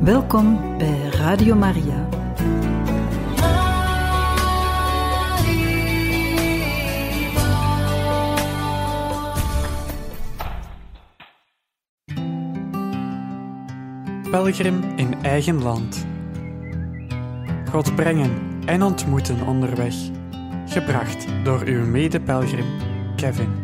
Welkom bij Radio Maria. Pelgrim in eigen land. God brengen en ontmoeten onderweg. Gebracht door uw medepelgrim Kevin.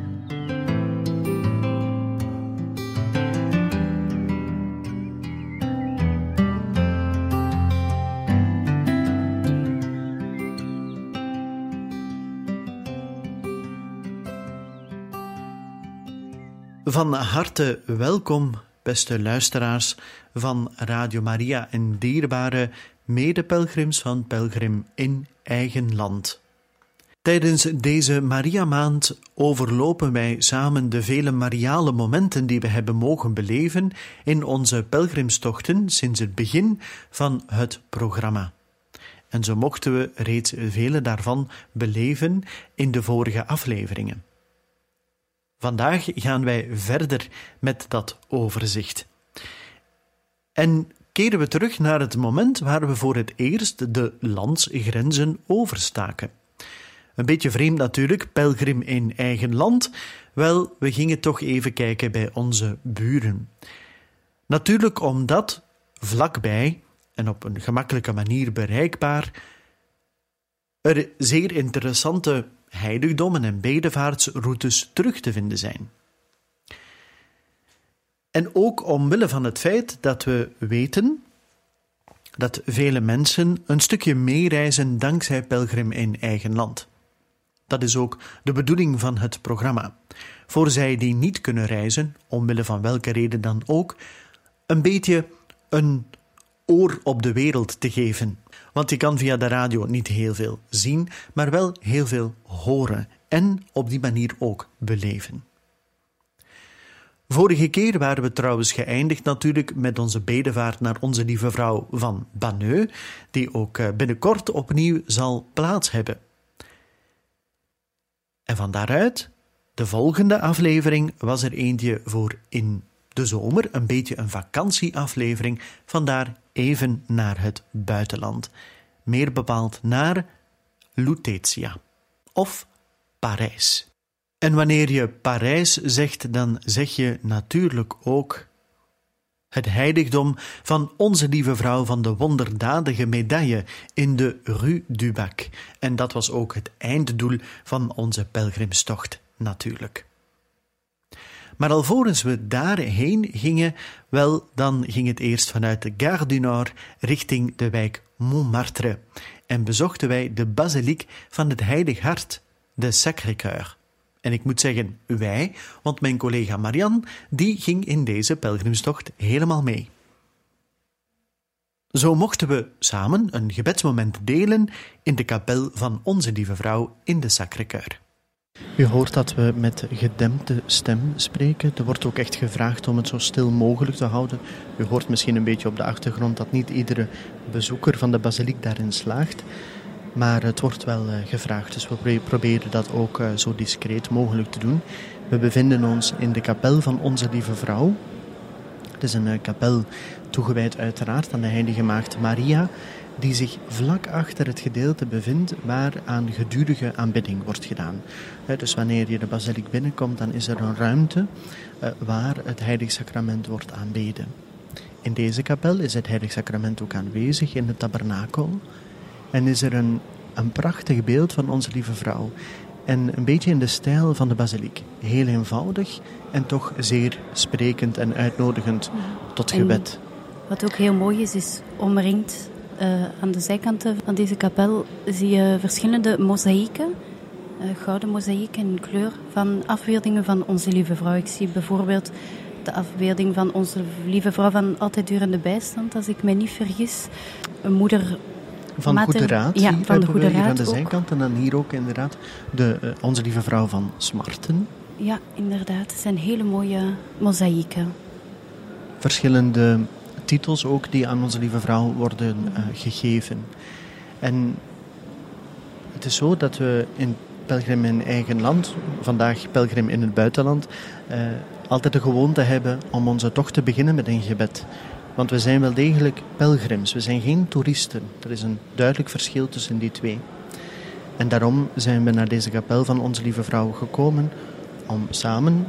Van harte welkom, beste luisteraars van Radio Maria en dierbare medepelgrims van Pelgrim in eigen land. Tijdens deze Maria-maand overlopen wij samen de vele mariale momenten die we hebben mogen beleven in onze pelgrimstochten sinds het begin van het programma. En zo mochten we reeds vele daarvan beleven in de vorige afleveringen. Vandaag gaan wij verder met dat overzicht. En keren we terug naar het moment waar we voor het eerst de landsgrenzen overstaken. Een beetje vreemd natuurlijk, pelgrim in eigen land. Wel, we gingen toch even kijken bij onze buren. Natuurlijk omdat vlakbij en op een gemakkelijke manier bereikbaar er zeer interessante heiligdommen en bedevaartsroutes terug te vinden zijn. En ook omwille van het feit dat we weten dat vele mensen een stukje meereizen dankzij pelgrim in eigen land. Dat is ook de bedoeling van het programma. Voor zij die niet kunnen reizen, omwille van welke reden dan ook, een beetje een oor op de wereld te geven. Want je kan via de radio niet heel veel zien, maar wel heel veel horen en op die manier ook beleven. Vorige keer waren we trouwens geëindigd natuurlijk met onze bedevaart naar Onze Lieve Vrouw van Banneux, die ook binnenkort opnieuw zal plaats hebben. En van daaruit, de volgende aflevering was er eentje voor in de zomer, een beetje een vakantieaflevering, vandaar even naar het buitenland. Meer bepaald naar Lutetia of Parijs. En wanneer je Parijs zegt, dan zeg je natuurlijk ook het heiligdom van Onze Lieve Vrouw van de Wonderdadige Medaille in de Rue du Bac. En dat was ook het einddoel van onze pelgrimstocht natuurlijk. Maar alvorens we daarheen gingen, wel, dan ging het eerst vanuit de Gare du Nord richting de wijk Montmartre. En bezochten wij de basiliek van het Heilig Hart, de Sacré-Cœur. En ik moet zeggen wij, want mijn collega Marianne, die ging in deze pelgrimstocht helemaal mee. Zo mochten we samen een gebedsmoment delen in de kapel van Onze Lieve Vrouw in de Sacré-Cœur. U hoort dat we met gedempte stem spreken. Er wordt ook echt gevraagd om het zo stil mogelijk te houden. U hoort misschien een beetje op de achtergrond dat niet iedere bezoeker van de basiliek daarin slaagt. Maar het wordt wel gevraagd, dus we proberen dat ook zo discreet mogelijk te doen. We bevinden ons in de kapel van Onze Lieve Vrouw. Het is een kapel toegewijd uiteraard aan de Heilige Maagd Maria, die zich vlak achter het gedeelte bevindt waar aan gedurige aanbidding wordt gedaan. Dus wanneer je de basiliek binnenkomt, dan is er een ruimte waar het Heilig Sacrament wordt aanbeden. In deze kapel is het Heilig Sacrament ook aanwezig in het tabernakel en is er een prachtig beeld van Onze Lieve Vrouw. En een beetje in de stijl van de basiliek. Heel eenvoudig en toch zeer sprekend en uitnodigend tot gebed. En wat ook heel mooi is omringd aan de zijkanten van deze kapel zie je verschillende mozaïeken, gouden mozaïeken in kleur van afbeeldingen van Onze Lieve Vrouw. Ik zie bijvoorbeeld de afbeelding van Onze Lieve Vrouw van Altijd Durende Bijstand, als ik mij niet vergis. Een moeder van Goede Raad, ja, van de Goede Raad aan de zijkant. En dan hier ook inderdaad de Onze Lieve Vrouw van Smarten. Ja, inderdaad. Het zijn hele mooie mozaïeken. Verschillende titels ook die aan Onze Lieve Vrouw worden gegeven. En het is zo dat we in Pelgrim in eigen land, vandaag Pelgrim in het buitenland, altijd de gewoonte hebben om onze tocht te beginnen met een gebed. Want we zijn wel degelijk pelgrims, we zijn geen toeristen. Er is een duidelijk verschil tussen die twee. En daarom zijn we naar deze kapel van Onze Lieve Vrouw gekomen om samen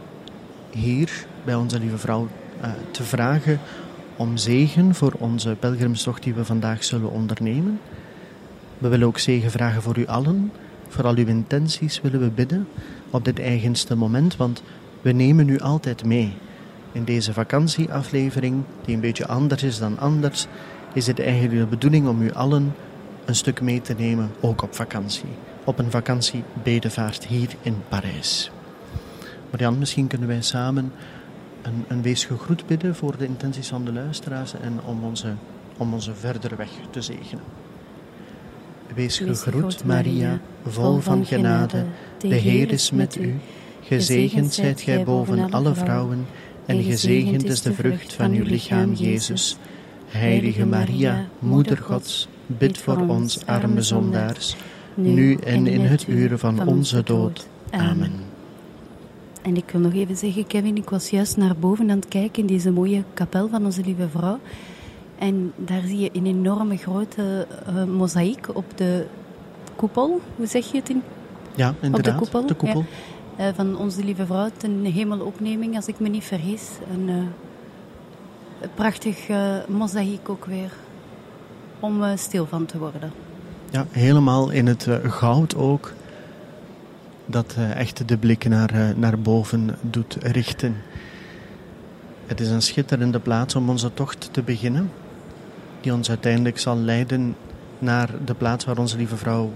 hier bij Onze Lieve Vrouw te vragen om zegen voor onze pelgrimstocht die we vandaag zullen ondernemen. We willen ook zegen vragen voor u allen. Voor al uw intenties willen we bidden op dit eigenste moment, want we nemen u altijd mee. In deze vakantieaflevering, die een beetje anders is dan anders, is het eigenlijk de bedoeling om u allen een stuk mee te nemen, ook op vakantie. Op een vakantiebedevaart hier in Parijs. Marianne, misschien kunnen wij samen een weesgegroet bidden voor de intenties van de luisteraars en om onze verdere weg te zegenen. Wees gegroet, Maria, vol van genade, de Heer is met u. Gezegend zijt gij boven alle vrouwen, en gezegend is de vrucht van uw lichaam, Jezus. Heilige Maria, Moeder Gods, bid voor ons arme zondaars, nu en in het uur van onze dood. Amen. En ik wil nog even zeggen, Kevin, ik was juist naar boven aan het kijken in deze mooie kapel van Onze Lieve Vrouw. En daar zie je een enorme grote mozaïek op de koepel. Hoe zeg je het in? Ja, inderdaad. Op de koepel. Ja, van Onze Lieve Vrouw, ten hemelopneming, als ik me niet vergis. Een prachtig mozaïek ook weer, om stil van te worden. Ja, helemaal in het goud ook, dat echt de blik naar boven doet richten. Het is een schitterende plaats om onze tocht te beginnen, die ons uiteindelijk zal leiden naar de plaats waar Onze Lieve Vrouw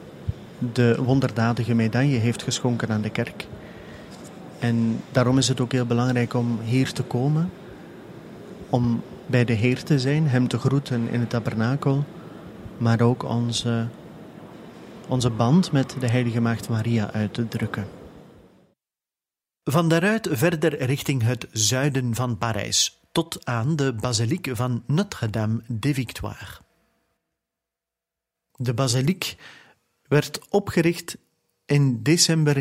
de wonderdadige medaille heeft geschonken aan de kerk. En daarom is het ook heel belangrijk om hier te komen, om bij de Heer te zijn, hem te groeten in het tabernakel, maar ook onze band met de Heilige Maagd Maria uit te drukken. Van daaruit verder richting het zuiden van Parijs, tot aan de basiliek van Notre-Dame des Victoires. De basiliek werd opgericht in december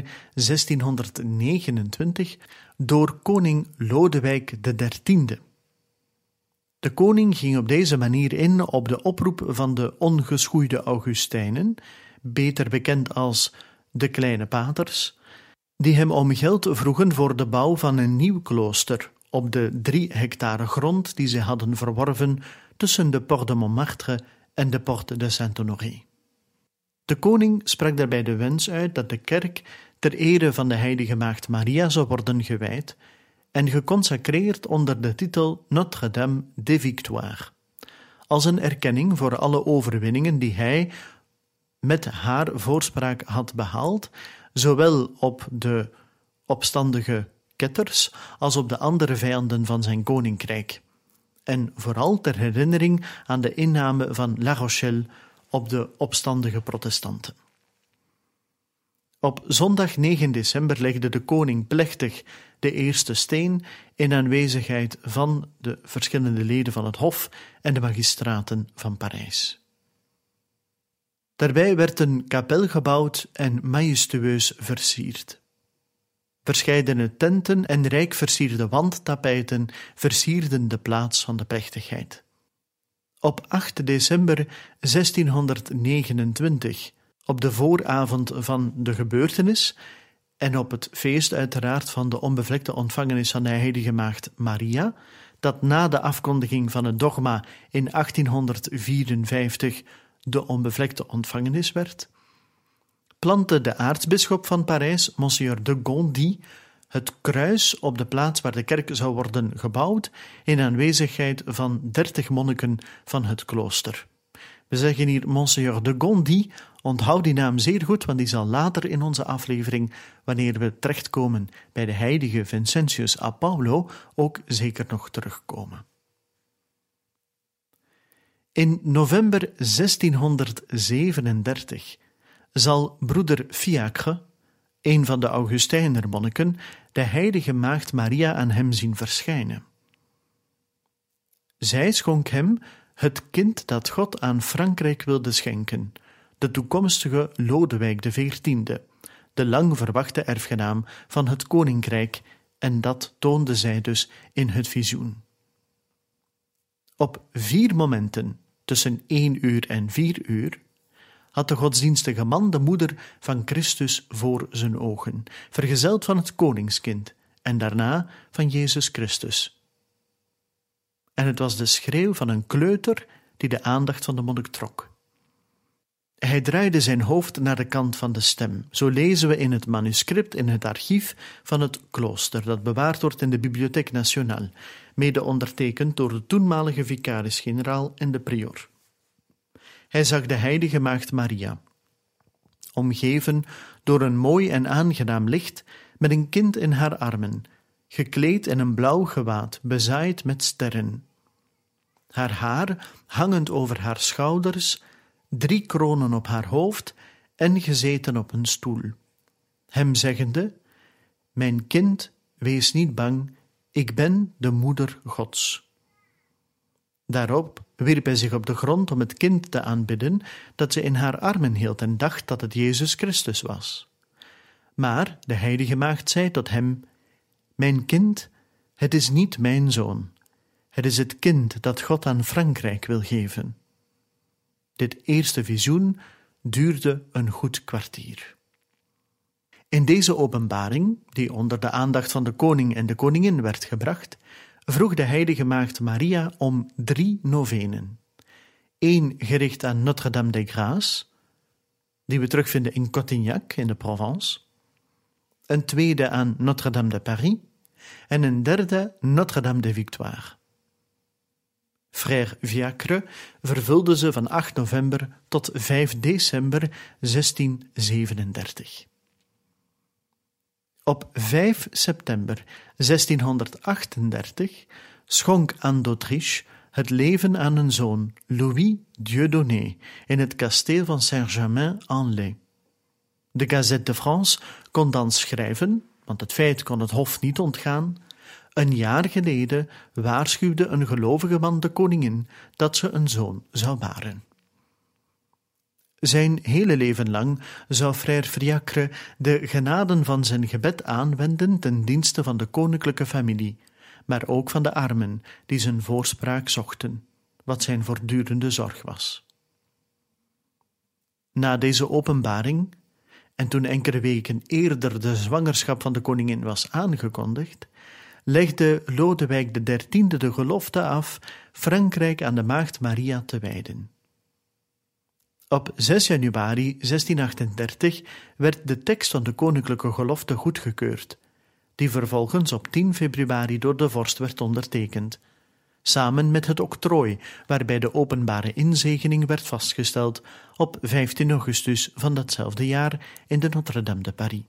1629 door koning Lodewijk XIII. De koning ging op deze manier in op de oproep van de ongeschoeide Augustijnen, beter bekend als de Kleine Paters, die hem om geld vroegen voor de bouw van een nieuw klooster op de 3 hectare grond die zij hadden verworven tussen de Porte de Montmartre en de Porte de Saint-Honoré. De koning sprak daarbij de wens uit dat de kerk ter ere van de Heilige Maagd Maria zou worden gewijd en geconsacreerd onder de titel Notre-Dame des Victoires, als een erkenning voor alle overwinningen die hij met haar voorspraak had behaald, zowel op de opstandige ketters als op de andere vijanden van zijn koninkrijk, en vooral ter herinnering aan de inname van La Rochelle op de opstandige protestanten. Op zondag 9 december legde de koning plechtig de eerste steen in aanwezigheid van de verschillende leden van het Hof en de magistraten van Parijs. Daarbij werd een kapel gebouwd en majestueus versierd. Verscheidene tenten en rijk versierde wandtapijten versierden de plaats van de plechtigheid. Op 8 december 1629, op de vooravond van de gebeurtenis en op het feest uiteraard van de onbevlekte ontvangenis van de Heilige Maagd Maria, dat na de afkondiging van het dogma in 1854 de onbevlekte ontvangenis werd, plantte de aartsbisschop van Parijs, Monseigneur de Gondi, het kruis op de plaats waar de kerk zou worden gebouwd in aanwezigheid van 30 monniken van het klooster. We zeggen hier Monseigneur de Gondi, onthoud die naam zeer goed, want die zal later in onze aflevering, wanneer we terechtkomen bij de heilige Vincentius a Paulo, ook zeker nog terugkomen. In november 1637 zal broeder Fiacre, een van de Augustijner monniken, de Heilige Maagd Maria aan hem zien verschijnen. Zij schonk hem het kind dat God aan Frankrijk wilde schenken, de toekomstige Lodewijk XIV, de lang verwachte erfgenaam van het koninkrijk, en dat toonde zij dus in het visioen. Op 4 momenten, tussen 1 uur en 4 uur, had de godsdienstige man de moeder van Christus voor zijn ogen, vergezeld van het koningskind en daarna van Jezus Christus. En het was de schreeuw van een kleuter die de aandacht van de monnik trok. Hij draaide zijn hoofd naar de kant van de stem. Zo lezen we in het manuscript in het archief van het klooster, dat bewaard wordt in de Bibliothèque Nationale, mede ondertekend door de toenmalige vicaris-generaal en de prior. Hij zag de heilige maagd Maria, omgeven door een mooi en aangenaam licht, met een kind in haar armen, gekleed in een blauw gewaad, bezaaid met sterren. Haar haar hangend over haar schouders, 3 kronen op haar hoofd en gezeten op een stoel. Hem zeggende: mijn kind, wees niet bang, ik ben de moeder Gods. Daarop wierp hij zich op de grond om het kind te aanbidden dat ze in haar armen hield en dacht dat het Jezus Christus was. Maar de heilige maagd zei tot hem: mijn kind, het is niet mijn zoon. Het is het kind dat God aan Frankrijk wil geven. Dit eerste visioen duurde een goed kwartier. In deze openbaring, die onder de aandacht van de koning en de koningin werd gebracht, vroeg de heilige maagd Maria om 3 novenen. 1 gericht aan Notre-Dame des Grâces, die we terugvinden in Cotignac in de Provence, een tweede aan Notre-Dame de Paris en een derde Notre-Dame de Victoire. Frère Fiacre vervulde ze van 8 november tot 5 december 1637. Op 5 september 1638 schonk Anne d'Autriche het leven aan een zoon, Louis Dieudonné, in het kasteel van Saint-Germain-en-Laye. De Gazette de France kon dan schrijven, want het feit kon het hof niet ontgaan: een jaar geleden waarschuwde een gelovige man de koningin dat ze een zoon zou baren. Zijn hele leven lang zou Frère Fiacre de genaden van zijn gebed aanwenden ten dienste van de koninklijke familie, maar ook van de armen die zijn voorspraak zochten, wat zijn voortdurende zorg was. Na deze openbaring, en toen enkele weken eerder de zwangerschap van de koningin was aangekondigd, legde Lodewijk XIII de gelofte af Frankrijk aan de maagd Maria te wijden. Op 6 januari 1638 werd de tekst van de koninklijke gelofte goedgekeurd, die vervolgens op 10 februari door de vorst werd ondertekend, samen met het octrooi waarbij de openbare inzegening werd vastgesteld op 15 augustus van datzelfde jaar in de Notre-Dame de Paris.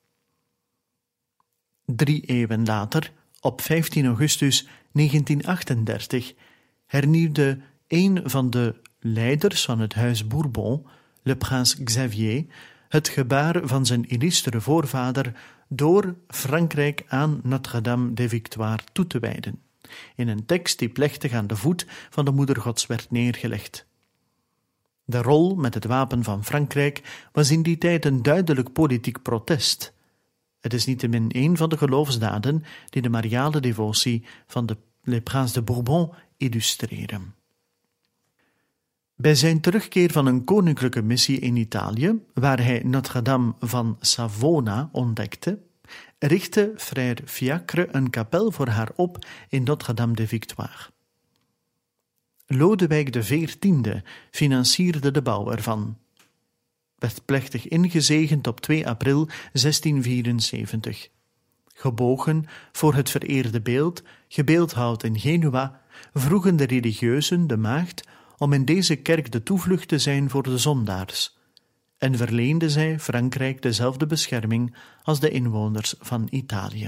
3 eeuwen later, op 15 augustus 1938, hernieuwde een van de leiders van het huis Bourbon, le Prince Xavier, het gebaar van zijn illustere voorvader door Frankrijk aan Notre-Dame des Victoires toe te wijden, in een tekst die plechtig aan de voet van de Moeder Gods werd neergelegd. De rol met het wapen van Frankrijk was in die tijd een duidelijk politiek protest. Het is niettemin een van de geloofsdaden die de mariale devotie van de Le Prince de Bourbon illustreren. Bij zijn terugkeer van een koninklijke missie in Italië, waar hij Notre-Dame van Savona ontdekte, richtte Frère Fiacre een kapel voor haar op in Notre-Dame des Victoires. Lodewijk XIV financierde de bouw ervan. Werd plechtig ingezegend op 2 april 1674. Gebogen voor het vereerde beeld, gebeeldhouwd in Genua, vroegen de religieuzen de maagd om in deze kerk de toevlucht te zijn voor de zondaars, en verleende zij Frankrijk dezelfde bescherming als de inwoners van Italië.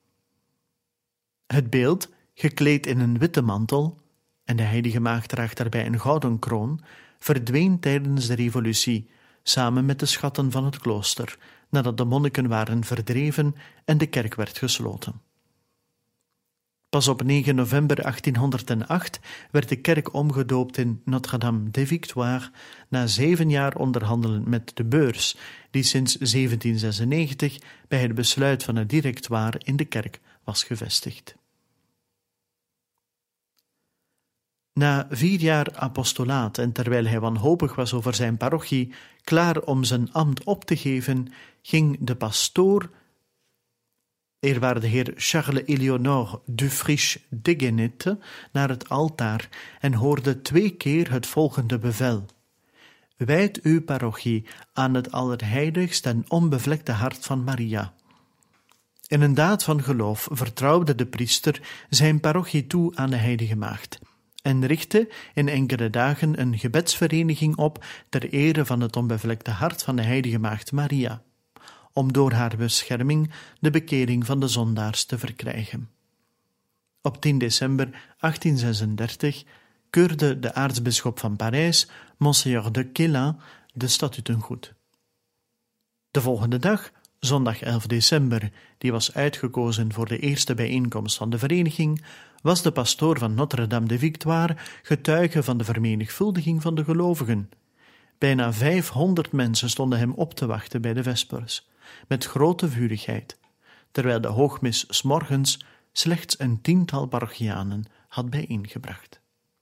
Het beeld, gekleed in een witte mantel, en de heilige maagd draagt daarbij een gouden kroon, verdween tijdens de revolutie, samen met de schatten van het klooster, nadat de monniken waren verdreven en de kerk werd gesloten. Pas op 9 november 1808 werd de kerk omgedoopt in Notre-Dame des Victoires na 7 jaar onderhandelen met de beurs, die sinds 1796 bij het besluit van het directoire in de kerk was gevestigd. Na 4 jaar apostolaat en terwijl hij wanhopig was over zijn parochie, klaar om zijn ambt op te geven, ging de pastoor, eerwaarde heer Charles-Éléonore Dufriche-Deguenette, naar het altaar en hoorde 2 keer het volgende bevel: wijd uw parochie aan het allerheiligst en onbevlekte hart van Maria. In een daad van geloof vertrouwde de priester zijn parochie toe aan de Heilige Maagd en richtte in enkele dagen een gebedsvereniging op ter ere van het onbevlekte hart van de Heilige Maagd Maria, om door haar bescherming de bekering van de zondaars te verkrijgen. Op 10 december 1836 keurde de aartsbisschop van Parijs, Monseigneur de Quélen, de statuten goed. De volgende dag, zondag 11 december, die was uitgekozen voor de eerste bijeenkomst van de vereniging, was de pastoor van Notre-Dame-de-Victoire getuige van de vermenigvuldiging van de gelovigen. Bijna 500 mensen stonden hem op te wachten bij de vespers, met grote vurigheid, terwijl de hoogmis 's morgens slechts een 10-tal parochianen had bijeengebracht.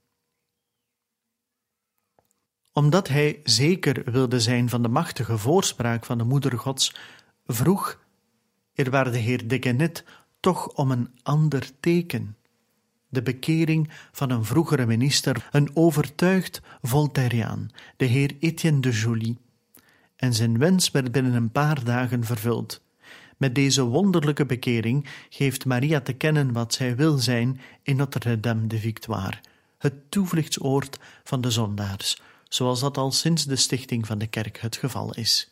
Omdat hij zeker wilde zijn van de machtige voorspraak van de Moeder Gods, vroeg eerwaarde heer Deguenette toch om een ander teken: de bekering van een vroegere minister, een overtuigd Voltairiaan, de heer Etienne de Joly. En zijn wens werd binnen een paar dagen vervuld. Met deze wonderlijke bekering geeft Maria te kennen wat zij wil zijn in Notre-Dame-de-Victoire, het toevluchtsoord van de zondaars, zoals dat al sinds de stichting van de kerk het geval is.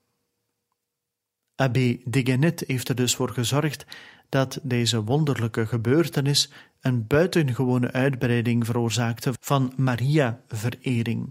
Abbé Deguenette heeft er dus voor gezorgd dat deze wonderlijke gebeurtenis een buitengewone uitbreiding veroorzaakte van Maria-verering.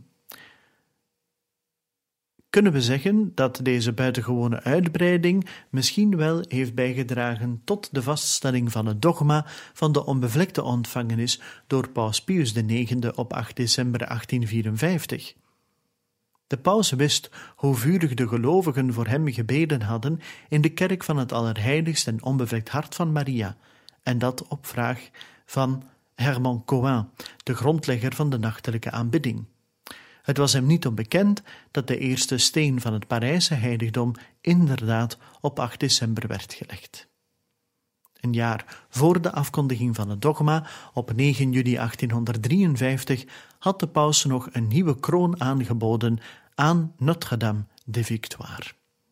Kunnen we zeggen dat deze buitengewone uitbreiding misschien wel heeft bijgedragen tot de vaststelling van het dogma van de onbevlekte ontvangenis door paus Pius IX op 8 december 1854. De paus wist hoe vurig de gelovigen voor hem gebeden hadden in de kerk van het Allerheiligst en onbevlekt hart van Maria, en dat op vraag van Herman Coin, de grondlegger van de nachtelijke aanbidding. Het was hem niet onbekend dat de eerste steen van het Parijse heiligdom inderdaad op 8 december werd gelegd. Een jaar voor de afkondiging van het dogma, op 9 juli 1853, had de paus nog een nieuwe kroon aangeboden aan Notre-Dame-de-Victoire.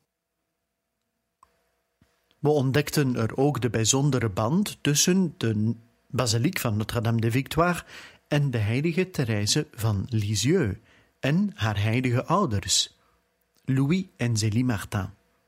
We ontdekten er ook de bijzondere band tussen de basiliek van Notre-Dame-de-Victoire en de heilige Thérèse van Lisieux en haar heilige ouders, Louis en Zélie Martin.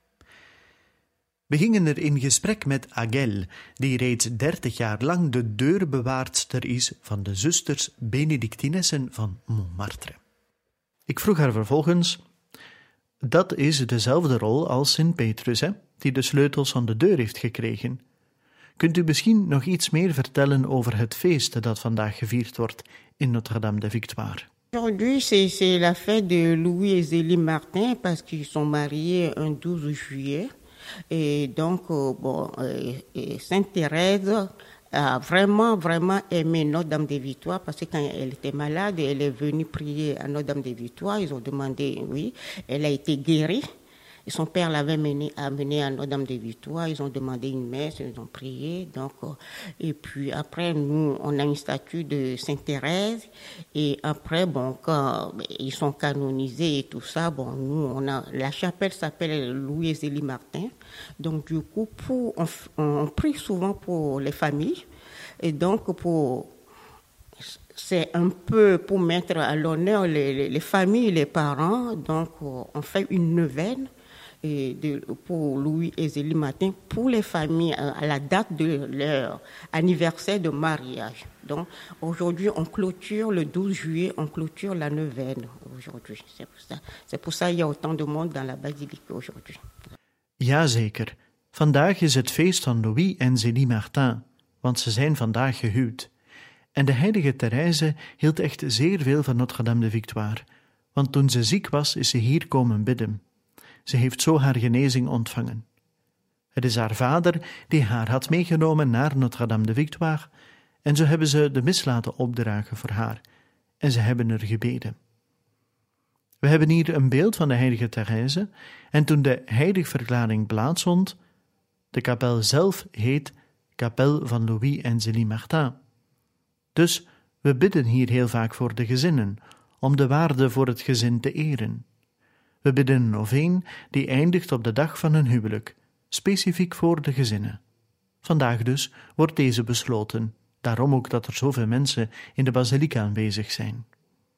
We gingen er in gesprek met Aguel, die reeds 30 jaar lang de deurbewaardster is van de zusters Benedictinessen van Montmartre. Ik vroeg haar vervolgens: dat is dezelfde rol als Sint Petrus, die de sleutels van de deur heeft gekregen. Kunt u misschien nog iets meer vertellen over het feest dat vandaag gevierd wordt in Notre-Dame-de-Victoire? Aujourd'hui, c'est la fête de Louis et Zélie Martin parce qu'ils sont mariés un 12 juillet. Et donc, Sainte Thérèse a vraiment aimé Notre-Dame-de-Victoire parce que quand elle était malade, elle est venue prier à Notre-Dame-de-Victoire. Ils ont demandé, oui, elle a été guérie. Et son père l'avait amenée à Notre-Dame-de-Victoire. Ils ont demandé une messe, ils ont prié. Donc, et puis après, nous, on a une statue de Sainte Thérèse. Et après, quand ils sont canonisés et tout ça, nous, la chapelle s'appelle Louis et Zélie Martin. Donc, du coup, on prie souvent pour les familles. Et donc, c'est un peu pour mettre à l'honneur les familles, les parents. Donc, on fait une neuvaine pour Louis et Zélie Martin, pour les familles à la date de leur anniversaire de mariage. Donc aujourd'hui, on clôture le 12 juillet, on clôture la neuvaine aujourd'hui. C'est pour ça qu'il y a autant de monde dans la basilique aujourd'hui. Jazeker. Vandaag is het feest van Louis en Zélie Martin, want ze zijn vandaag gehuwd. En de heilige Thérèse hield echt zeer veel van Notre-Dame-de-Victoire, want toen ze ziek was, is ze hier komen bidden. Ze heeft zo haar genezing ontvangen. Het is haar vader die haar had meegenomen naar Notre-Dame-de-Victoire En zo hebben ze de mis laten opdragen voor haar, en ze hebben er gebeden. We hebben hier een beeld van de heilige Therese, en toen de heiligverklaring plaatsvond, de kapel zelf heet Kapel van Louis en Zélie Martin. Dus we bidden hier heel vaak voor de gezinnen, om de waarde voor het gezin te eren. We bidden een noveen die eindigt op de dag van hun huwelijk, specifiek voor de gezinnen. Vandaag dus wordt deze besloten, daarom ook dat er zoveel mensen in de basiliek aanwezig zijn.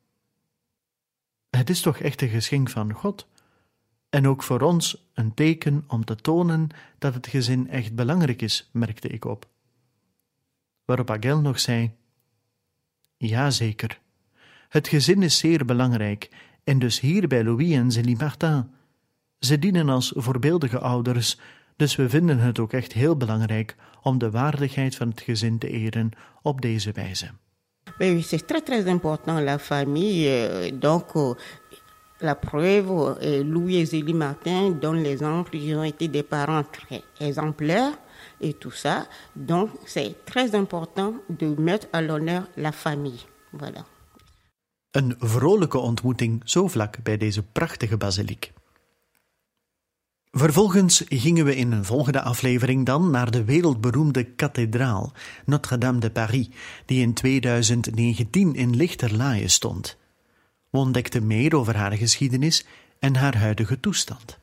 Het is toch echt een geschenk van God, en ook voor ons een teken om te tonen dat het gezin echt belangrijk is, merkte ik op. Waarop Agel nog zei: ja, zeker. Het gezin is zeer belangrijk, en dus hier bij Louis en Zélie Martin. Ze dienen als voorbeeldige ouders, dus we vinden het ook echt heel belangrijk om de waardigheid van het gezin te eren op deze wijze. Oui, c'est très très important la famille. Donc la preuve, Louis et Zélie Martin donnent l'exemple, ils ont été des parents très exemplaires et tout ça. Donc c'est très important de mettre à l'honneur la famille. Voilà. Een vrolijke ontmoeting zo vlak bij deze prachtige basiliek. Vervolgens gingen we in een volgende aflevering dan naar de wereldberoemde kathedraal Notre-Dame de Paris, die in 2019 in lichterlaaie stond. We ontdekten meer over haar geschiedenis en haar huidige toestand.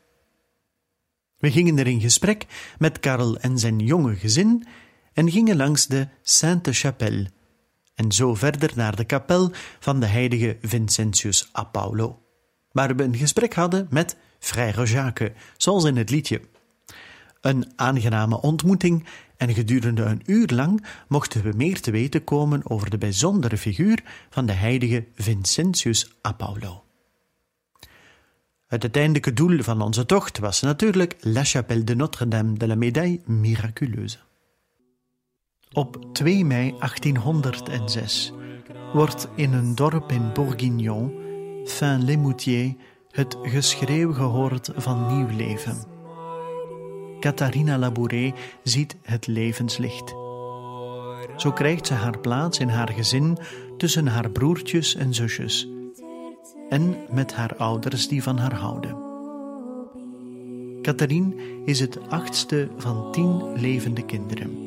We gingen er in gesprek met Karel en zijn jonge gezin en gingen langs de Sainte-Chapelle en zo verder naar de kapel van de heilige Vincentius a Paulo, waar we een gesprek hadden met Frère Jacques, zoals in het liedje. Een aangename ontmoeting en gedurende een uur lang mochten we meer te weten komen over de bijzondere figuur van de heilige Vincentius a Paulo. Het uiteindelijke doel van onze tocht was natuurlijk La Chapelle de Notre-Dame de la Médaille Miraculeuse. Op 2 mei 1806 wordt in een dorp in Bourguignon, Fin-les-Moutiers, het geschreeuw gehoord van nieuw leven. Catharina Labouré ziet het levenslicht. Zo krijgt ze haar plaats in haar gezin tussen haar broertjes en zusjes en met haar ouders die van haar houden. Catharine is het 8e van 10 levende kinderen.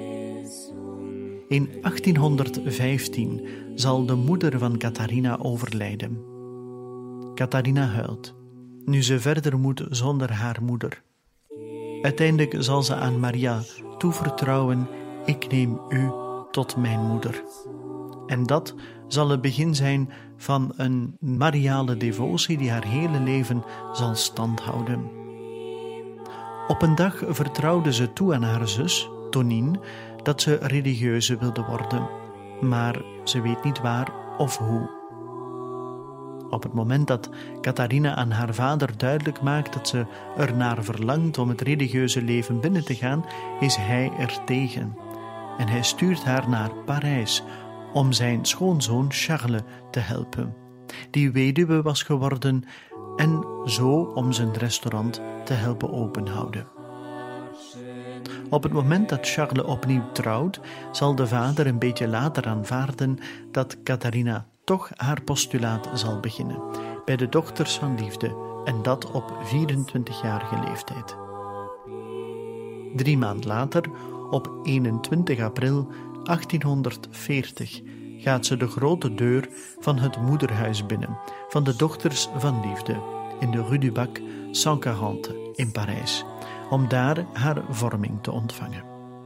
In 1815 zal de moeder van Catharina overlijden. Catharina huilt, nu ze verder moet zonder haar moeder. Uiteindelijk zal ze aan Maria toevertrouwen: ik neem u tot mijn moeder. En dat zal het begin zijn van een mariale devotie die haar hele leven zal standhouden. Op een dag vertrouwde ze toe aan haar zus, Tonine, dat ze religieuze wilde worden, maar ze weet niet waar of hoe. Op het moment dat Catharina aan haar vader duidelijk maakt dat ze ernaar verlangt om het religieuze leven binnen te gaan, is hij er tegen. En hij stuurt haar naar Parijs om zijn schoonzoon Charles te helpen, die weduwe was geworden, en zo om zijn restaurant te helpen openhouden. Op het moment dat Charles opnieuw trouwt, zal de vader een beetje later aanvaarden dat Catharina toch haar postulaat zal beginnen bij de Dochters van Liefde, en dat op 24-jarige leeftijd. 3 maanden later, op 21 april 1840, gaat ze de grote deur van het moederhuis binnen van de Dochters van Liefde in de Rue du Bac 140 in Parijs, om daar haar vorming te ontvangen.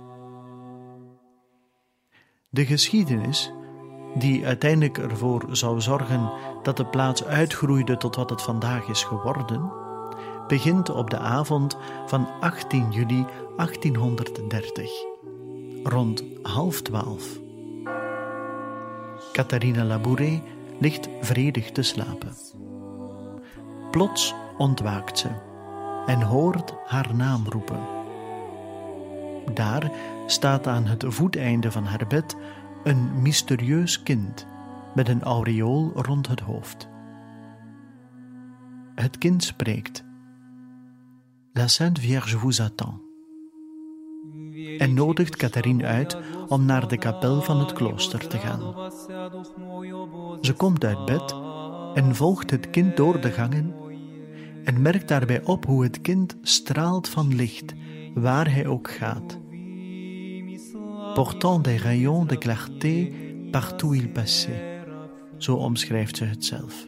De geschiedenis, die uiteindelijk ervoor zou zorgen dat de plaats uitgroeide tot wat het vandaag is geworden, begint op de avond van 18 juli 1830, rond 11:30. Catharina Labouré ligt vredig te slapen. Plots ontwaakt ze en hoort haar naam roepen. Daar staat aan het voeteinde van haar bed een mysterieus kind met een aureool rond het hoofd. Het kind spreekt: La Sainte Vierge vous attend. en nodigt Catherine uit om naar de kapel van het klooster te gaan. Ze komt uit bed en volgt het kind door de gangen en merkt daarbij op hoe het kind straalt van licht, waar hij ook gaat. Portant des rayons de clarté partout il passait. Zo omschrijft ze het zelf.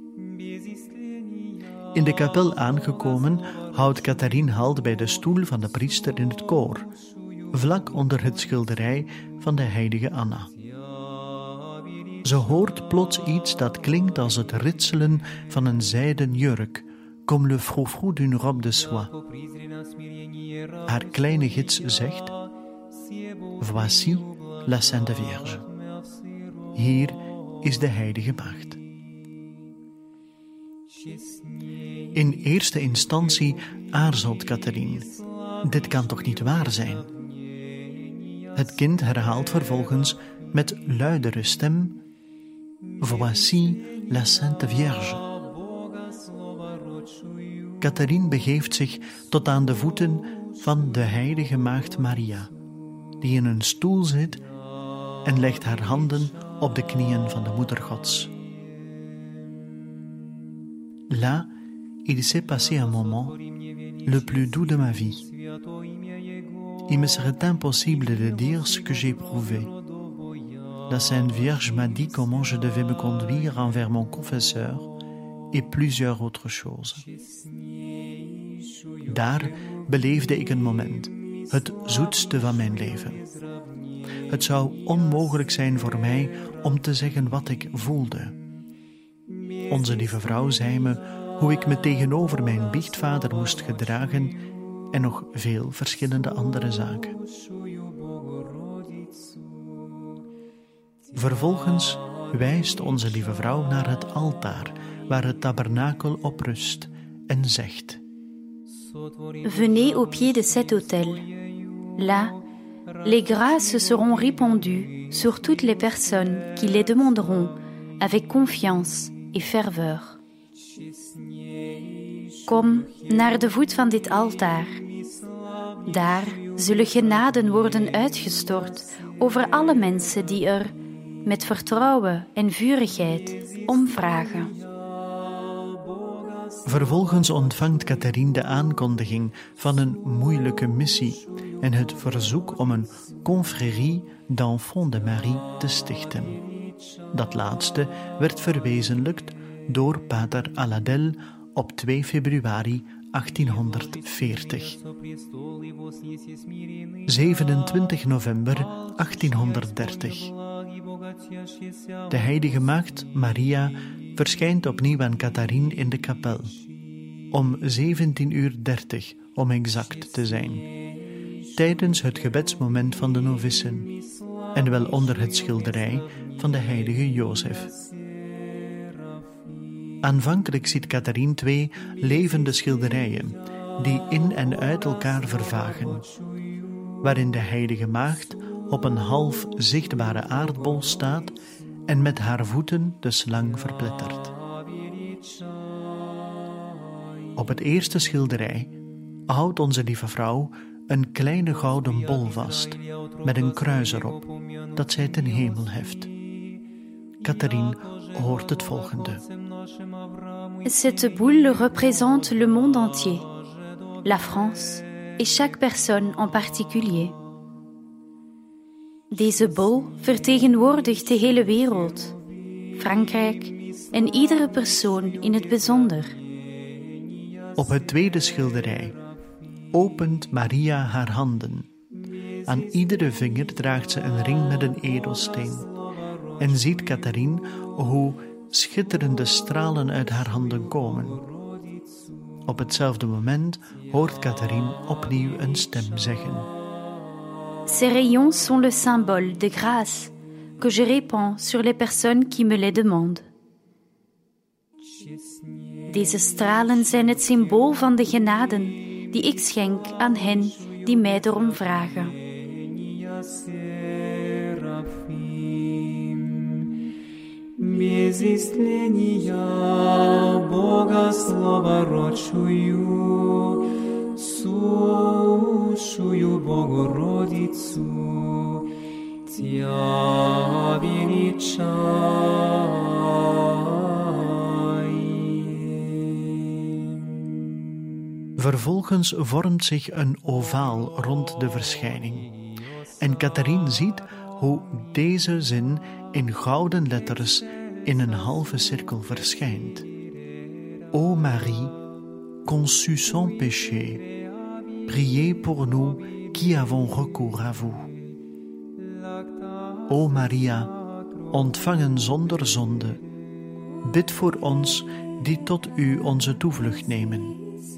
In de kapel aangekomen houdt Catherine halt bij de stoel van de priester in het koor, vlak onder het schilderij van de heilige Anna. Ze hoort plots iets dat klinkt als het ritselen van een zijden jurk, comme le froufrou d'une robe de soie. Haar kleine gids zegt: Voici la Sainte Vierge. Hier is de heilige maagd. In eerste instantie aarzelt Catherine. Dit kan toch niet waar zijn? Het kind herhaalt vervolgens met luidere stem: Voici la Sainte Vierge. Catherine begeeft zich tot aan de voeten van de heilige maagd Maria, die in een stoel zit, en legt haar handen op de knieën van de moeder Gods. Là, il s'est passé un moment, le plus doux de ma vie. Il me serait impossible de dire ce que j'ai éprouvé. La Sainte Vierge m'a dit comment je devais me conduire envers mon confesseur et plusieurs autres choses. Daar beleefde ik een moment, het zoetste van mijn leven. Het zou onmogelijk zijn voor mij om te zeggen wat ik voelde. Onze lieve vrouw zei me hoe ik me tegenover mijn biechtvader moest gedragen en nog veel verschillende andere zaken. Vervolgens wijst onze lieve vrouw naar het altaar waar het tabernakel op rust en zegt: Venez au pied de cet autel. Là, les grâces seront répandues sur toutes les personnes qui les demanderont avec confiance et ferveur. Kom naar de voet van dit altaar. Daar zullen genaden worden uitgestort over alle mensen die er met vertrouwen en vurigheid om vragen. Vervolgens ontvangt Catherine de aankondiging van een moeilijke missie en het verzoek om een confrérie d'enfants de Marie te stichten. Dat laatste werd verwezenlijkt door pater Aladel op 2 februari 1840. 27 november 1830. De heilige maagd Maria verschijnt opnieuw aan Catherine in de kapel, om 17:30 om exact te zijn, tijdens het gebedsmoment van de novissen, en wel onder het schilderij van de heilige Jozef. Aanvankelijk ziet Catherine 2 levende schilderijen, die in en uit elkaar vervagen, waarin de heilige maagd op een half zichtbare aardbol staat en met haar voeten de slang verplettert. Op het eerste schilderij houdt onze lieve vrouw een kleine gouden bol vast, met een kruis erop, dat zij ten hemel heft. Catherine hoort het volgende. Cette boule représente le monde entier, la France et chaque personne en particulier. Deze bol vertegenwoordigt de hele wereld, Frankrijk en iedere persoon in het bijzonder. Op het tweede schilderij opent Maria haar handen. Aan iedere vinger draagt ze een ring met een edelsteen en ziet Catherine hoe schitterende stralen uit haar handen komen. Op hetzelfde moment hoort Catherine opnieuw een stem zeggen: Ces rayons sont le symbole de grâce que je répands sur les personnes qui me les demandent. Deze stralen zijn het symbool van de genaden die ik schenk aan hen die mij erom vragen. Без истления Бога слова рочую, сушу большую Богородицу, Тя величаем. Vervolgens vormt zich een ovaal rond de verschijning. En Catherine ziet hoe deze zin in gouden letters in een halve cirkel verschijnt. Ô Marie, conçue sans péché, priez pour nous qui avons recours à vous. O Maria, ontvangen zonder zonde, bid voor ons die tot u onze toevlucht nemen.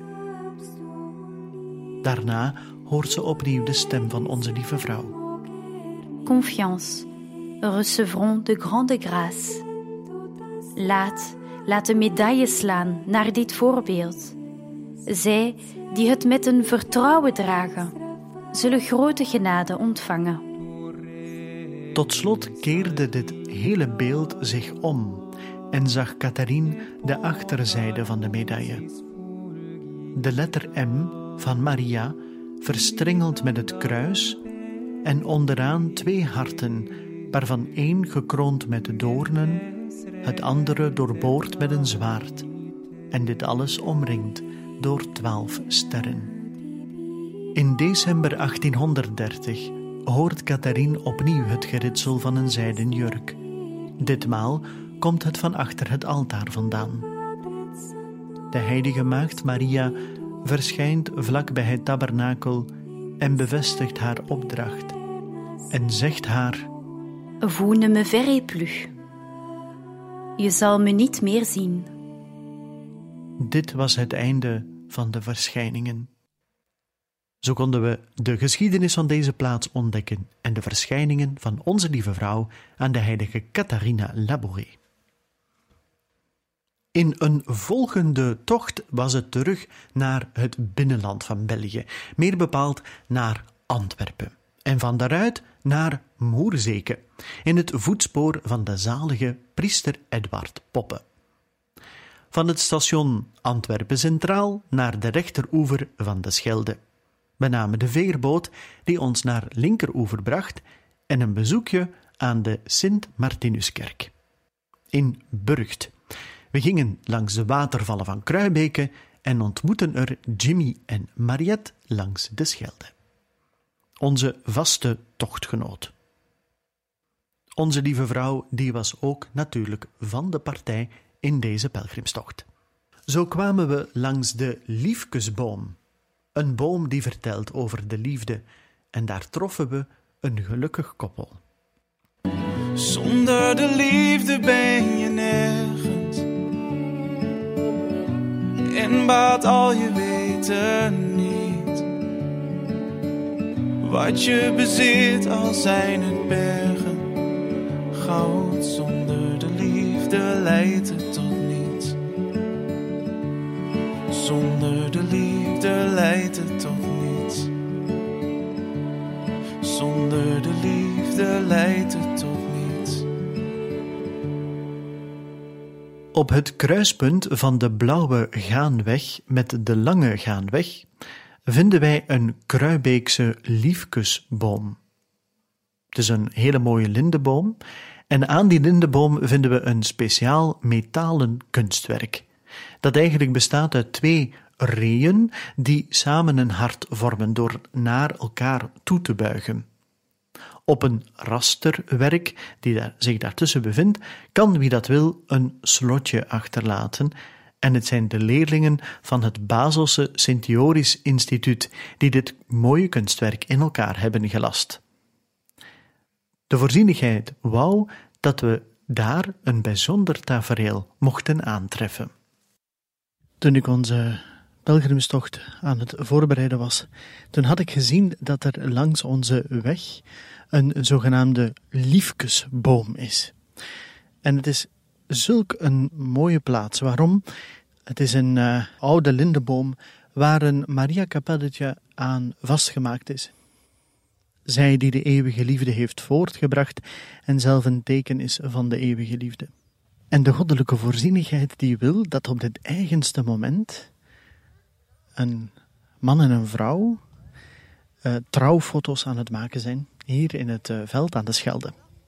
Daarna hoort ze opnieuw de stem van onze lieve vrouw. Confiance, recevrons de grande grâce. Laat de medaille slaan naar dit voorbeeld. Zij die het met een vertrouwen dragen, zullen grote genade ontvangen. Tot slot keerde dit hele beeld zich om en zag Catherine de achterzijde van de medaille. De letter M van Maria verstrengeld met het kruis en onderaan 2 harten, waarvan 1 gekroond met doornen, het andere doorboord met een zwaard, en dit alles omringd door 12 sterren. In december 1830 hoort Catherine opnieuw het geritsel van een zijden jurk. Ditmaal komt het van achter het altaar vandaan. De heilige maagd Maria verschijnt vlak bij het tabernakel en bevestigt haar opdracht en zegt haar: Vous ne me verrez plus. Je zal me niet meer zien. Dit was het einde van de verschijningen. Zo konden we de geschiedenis van deze plaats ontdekken en de verschijningen van onze lieve vrouw aan de heilige Catharina Labouré. In een volgende tocht was het terug naar het binnenland van België, meer bepaald naar Antwerpen. En van daaruit naar Moerzeke, in het voetspoor van de zalige priester Edward Poppe. Van het station Antwerpen Centraal naar de rechteroever van de Schelde. We namen de veerboot die ons naar linkeroever bracht en een bezoekje aan de Sint-Martinuskerk. In Burgt. We gingen langs de watervallen van Kruibeke en ontmoetten er Jimmy en Mariette langs de Schelde. Onze vaste tochtgenoot. Onze lieve vrouw, die was ook natuurlijk van de partij in deze pelgrimstocht. Zo kwamen we langs de liefkesboom, een boom die vertelt over de liefde, en daar troffen we een gelukkig koppel. Zonder de liefde ben je nergens en baat al je weten niet. Wat je bezit, al zijn het bergen, goud zonder de liefde leidt het tot niets. Zonder de liefde leidt het tot niets. Zonder de liefde leidt het tot niets. Op het kruispunt van de blauwe Gaanweg met de lange Gaanweg vinden wij een Kruibeekse liefkesboom. Het is een hele mooie lindeboom en aan die lindeboom vinden we een speciaal metalen kunstwerk, dat eigenlijk bestaat uit 2 reeën die samen een hart vormen door naar elkaar toe te buigen. Op een rasterwerk die zich daartussen bevindt, kan wie dat wil een slotje achterlaten. En het zijn de leerlingen van het Baselse Sint Joris Instituut die dit mooie kunstwerk in elkaar hebben gelast. De voorzienigheid wou dat we daar een bijzonder tafereel mochten aantreffen. Toen ik onze pelgrimstocht aan het voorbereiden was, toen had ik gezien dat er langs onze weg een zogenaamde liefkesboom is. En het is zulk een mooie plaats. Waarom? Het is een oude lindeboom waar een Maria-kapelletje aan vastgemaakt is. Zij die de eeuwige liefde heeft voortgebracht en zelf een teken is van de eeuwige liefde. En de goddelijke voorzienigheid die wil dat op dit eigenste moment een man en een vrouw trouwfoto's aan het maken zijn, hier in het veld aan de Schelde.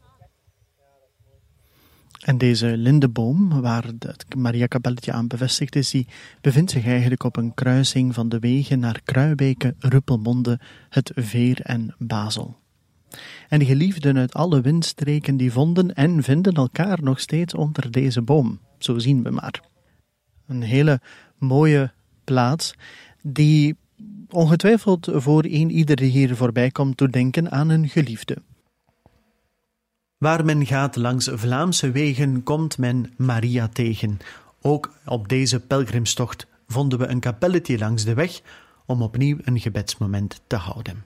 En deze lindeboom, waar het Mariakapelletje aan bevestigd is, die bevindt zich eigenlijk op een kruising van de wegen naar Kruibeke, Ruppelmonde, het Veer en Basel. En de geliefden uit alle windstreken die vonden en vinden elkaar nog steeds onder deze boom. Zo zien we maar. Een hele mooie plaats die ongetwijfeld voor ieder die hier voorbij komt doet denken aan een geliefde. Waar men gaat langs Vlaamse wegen komt men Maria tegen. Ook op deze pelgrimstocht vonden we een kapelletje langs de weg om opnieuw een gebedsmoment te houden.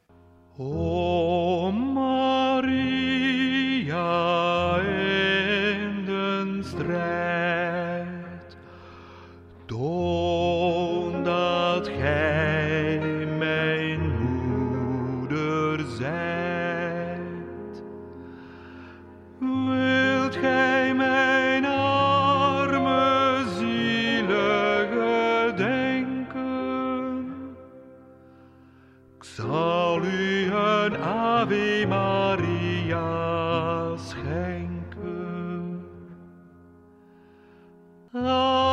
O Maria in de strijd, toon dat gij mijn moeder zijt. Wilt gij mijn arme ziele gedenken? Ik zal u een Ave Maria schenken. Ave,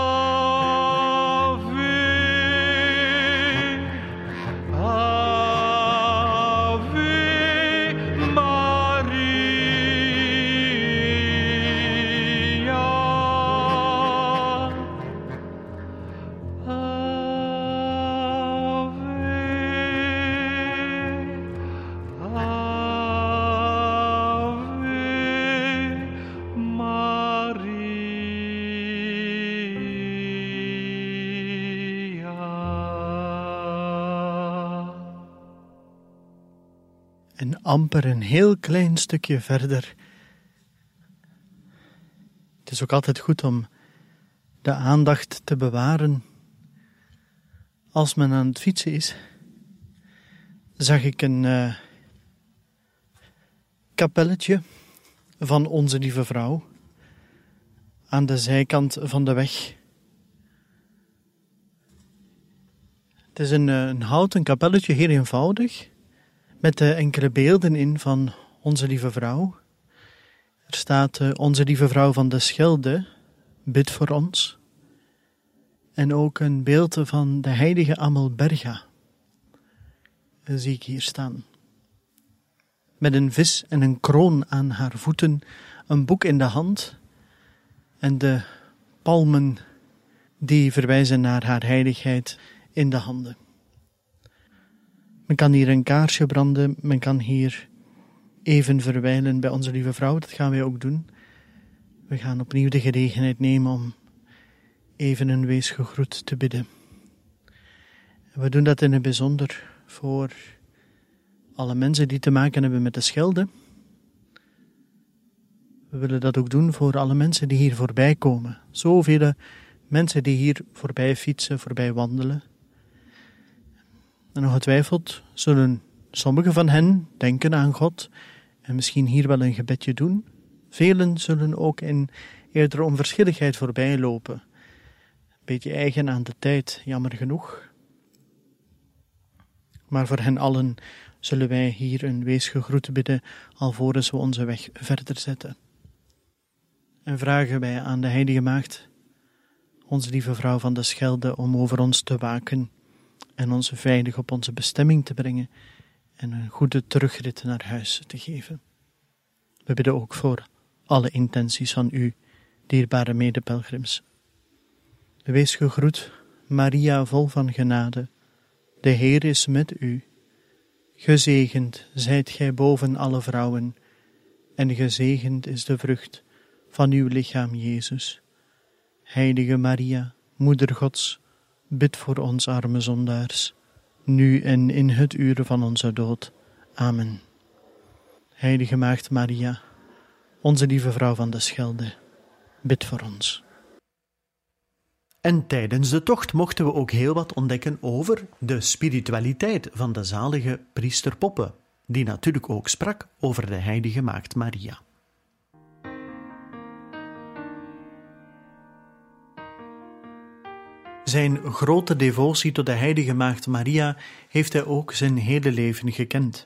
Ave Maria. En amper een heel klein stukje verder. Het is ook altijd goed om de aandacht te bewaren. Als men aan het fietsen is, zag ik een kapelletje van Onze Lieve Vrouw aan de zijkant van de weg. Het is een houten kapelletje, heel eenvoudig, met enkele beelden in van Onze Lieve Vrouw. Er staat Onze Lieve Vrouw van de Schelde, bid voor ons. En ook een beeld van de heilige Amelberga, zie ik hier staan. Met een vis en een kroon aan haar voeten, een boek in de hand en de palmen die verwijzen naar haar heiligheid in de handen. Men kan hier een kaarsje branden, men kan hier even verwijlen bij Onze Lieve Vrouw, dat gaan wij ook doen. We gaan opnieuw de gelegenheid nemen om even een weesgegroet te bidden. En we doen dat in het bijzonder voor alle mensen die te maken hebben met de Schelde. We willen dat ook doen voor alle mensen die hier voorbij komen. Zoveel mensen die hier voorbij fietsen, voorbij wandelen. En ongetwijfeld zullen sommigen van hen denken aan God en misschien hier wel een gebedje doen. Velen zullen ook in eerder onverschilligheid voorbij lopen. Een beetje eigen aan de tijd, jammer genoeg. Maar voor hen allen zullen wij hier een weesgegroet bidden, alvorens we onze weg verder zetten. En vragen wij aan de Heilige Maagd, Onze Lieve Vrouw van de Schelde, om over ons te waken en ons veilig op onze bestemming te brengen en een goede terugrit naar huis te geven. We bidden ook voor alle intenties van u, dierbare medepelgrims. Wees gegroet, Maria, vol van genade. De Heer is met u. Gezegend zijt gij boven alle vrouwen, en gezegend is de vrucht van uw lichaam, Jezus. Heilige Maria, Moeder Gods, bid voor ons arme zondaars, nu en in het uur van onze dood. Amen. Heilige Maagd Maria, Onze Lieve Vrouw van de Schelde, bid voor ons. En tijdens de tocht mochten we ook heel wat ontdekken over de spiritualiteit van de zalige priester Poppe, die natuurlijk ook sprak over de Heilige Maagd Maria. Zijn grote devotie tot de heilige maagd Maria heeft hij ook zijn hele leven gekend.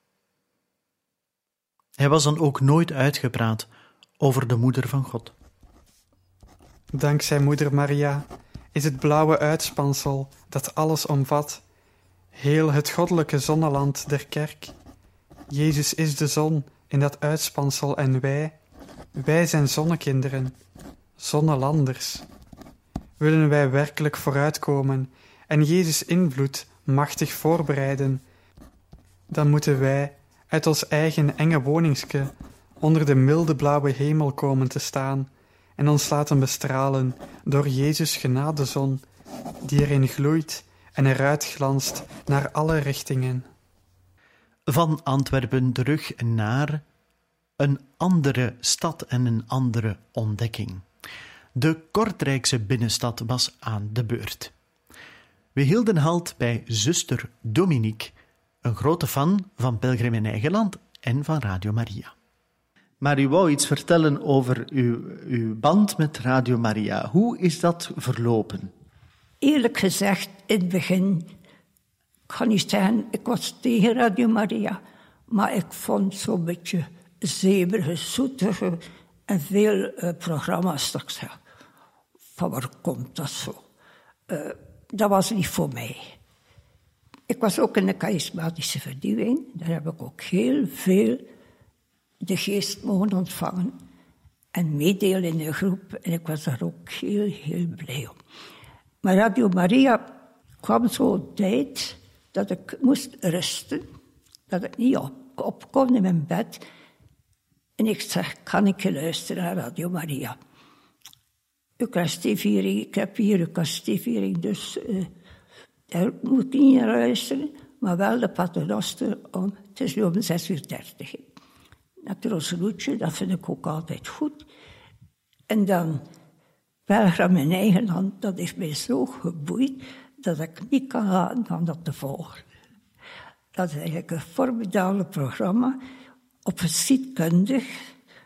Hij was dan ook nooit uitgepraat over de moeder van God. Dankzij moeder Maria is het blauwe uitspansel dat alles omvat, heel het goddelijke zonneland der kerk. Jezus is de zon in dat uitspansel en wij zijn zonnekinderen, zonnelanders. Willen wij werkelijk vooruitkomen en Jezus' invloed machtig voorbereiden, dan moeten wij uit ons eigen enge woningske onder de milde blauwe hemel komen te staan en ons laten bestralen door Jezus' genadezon, die erin gloeit en eruit glanst naar alle richtingen. Van Antwerpen terug naar een andere stad en een andere ontdekking. De Kortrijkse binnenstad was aan de beurt. We hielden halt bij zuster Dominique, een grote fan van Pelgrim in Eigen Land en van Radio Maria. Maar u wou iets vertellen over uw band met Radio Maria. Hoe is dat verlopen? Eerlijk gezegd, in het begin, ik ga niet zeggen, ik was tegen Radio Maria, maar ik vond zo'n beetje zeberige, zoetige en veel programma's dat ik zei, van waar komt dat zo? Dat was niet voor mij. Ik was ook in de charismatische vernieuwing, daar heb ik ook heel veel de geest mogen ontvangen en meedelen in de groep. En ik was daar ook heel, heel blij om. Maar Radio Maria kwam zo'n tijd dat ik moest rusten, dat ik niet op kon in mijn bed. En ik zeg, kan ik luisteren naar Radio Maria? Eucharistieviering, ik heb hier Eucharistieviering, dus daar moet ik niet naar luisteren, maar wel de paternoster het is nu om 6:30. Dat Rozeloetje, dat vind ik ook altijd goed. En dan Pelgrim in Eigen Land, dat heeft mij zo geboeid dat ik niet kan laten van dat te volgen. Dat is eigenlijk een formidabel programma op geschiedkundig,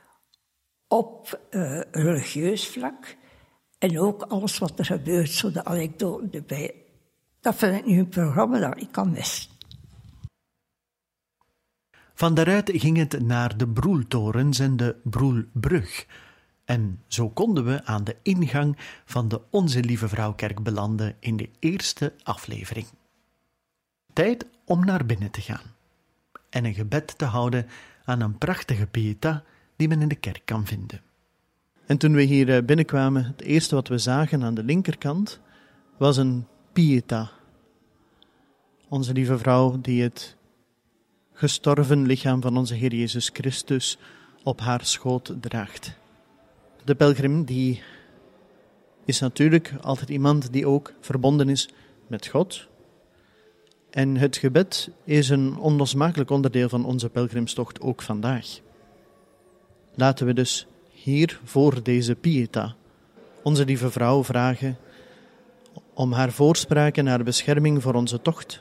op religieus vlak en ook alles wat er gebeurt, zo de anekdoten erbij. Dat vind ik nu een programma dat ik kan missen. Van daaruit ging het naar de Broeltorens en de Broelbrug. En zo konden we aan de ingang van de Onze Lieve Vrouwkerk belanden in de eerste aflevering. Tijd om naar binnen te gaan en een gebed te houden aan een prachtige pietà die men in de kerk kan vinden. En toen we hier binnenkwamen, het eerste wat we zagen aan de linkerkant was een pietà. Onze Lieve Vrouw die het gestorven lichaam van onze Heer Jezus Christus op haar schoot draagt. De pelgrim die is natuurlijk altijd iemand die ook verbonden is met God. En het gebed is een onlosmakelijk onderdeel van onze pelgrimstocht ook vandaag. Laten we dus hier voor deze pietà onze Lieve Vrouw vragen om haar voorspraak en haar bescherming voor onze tocht.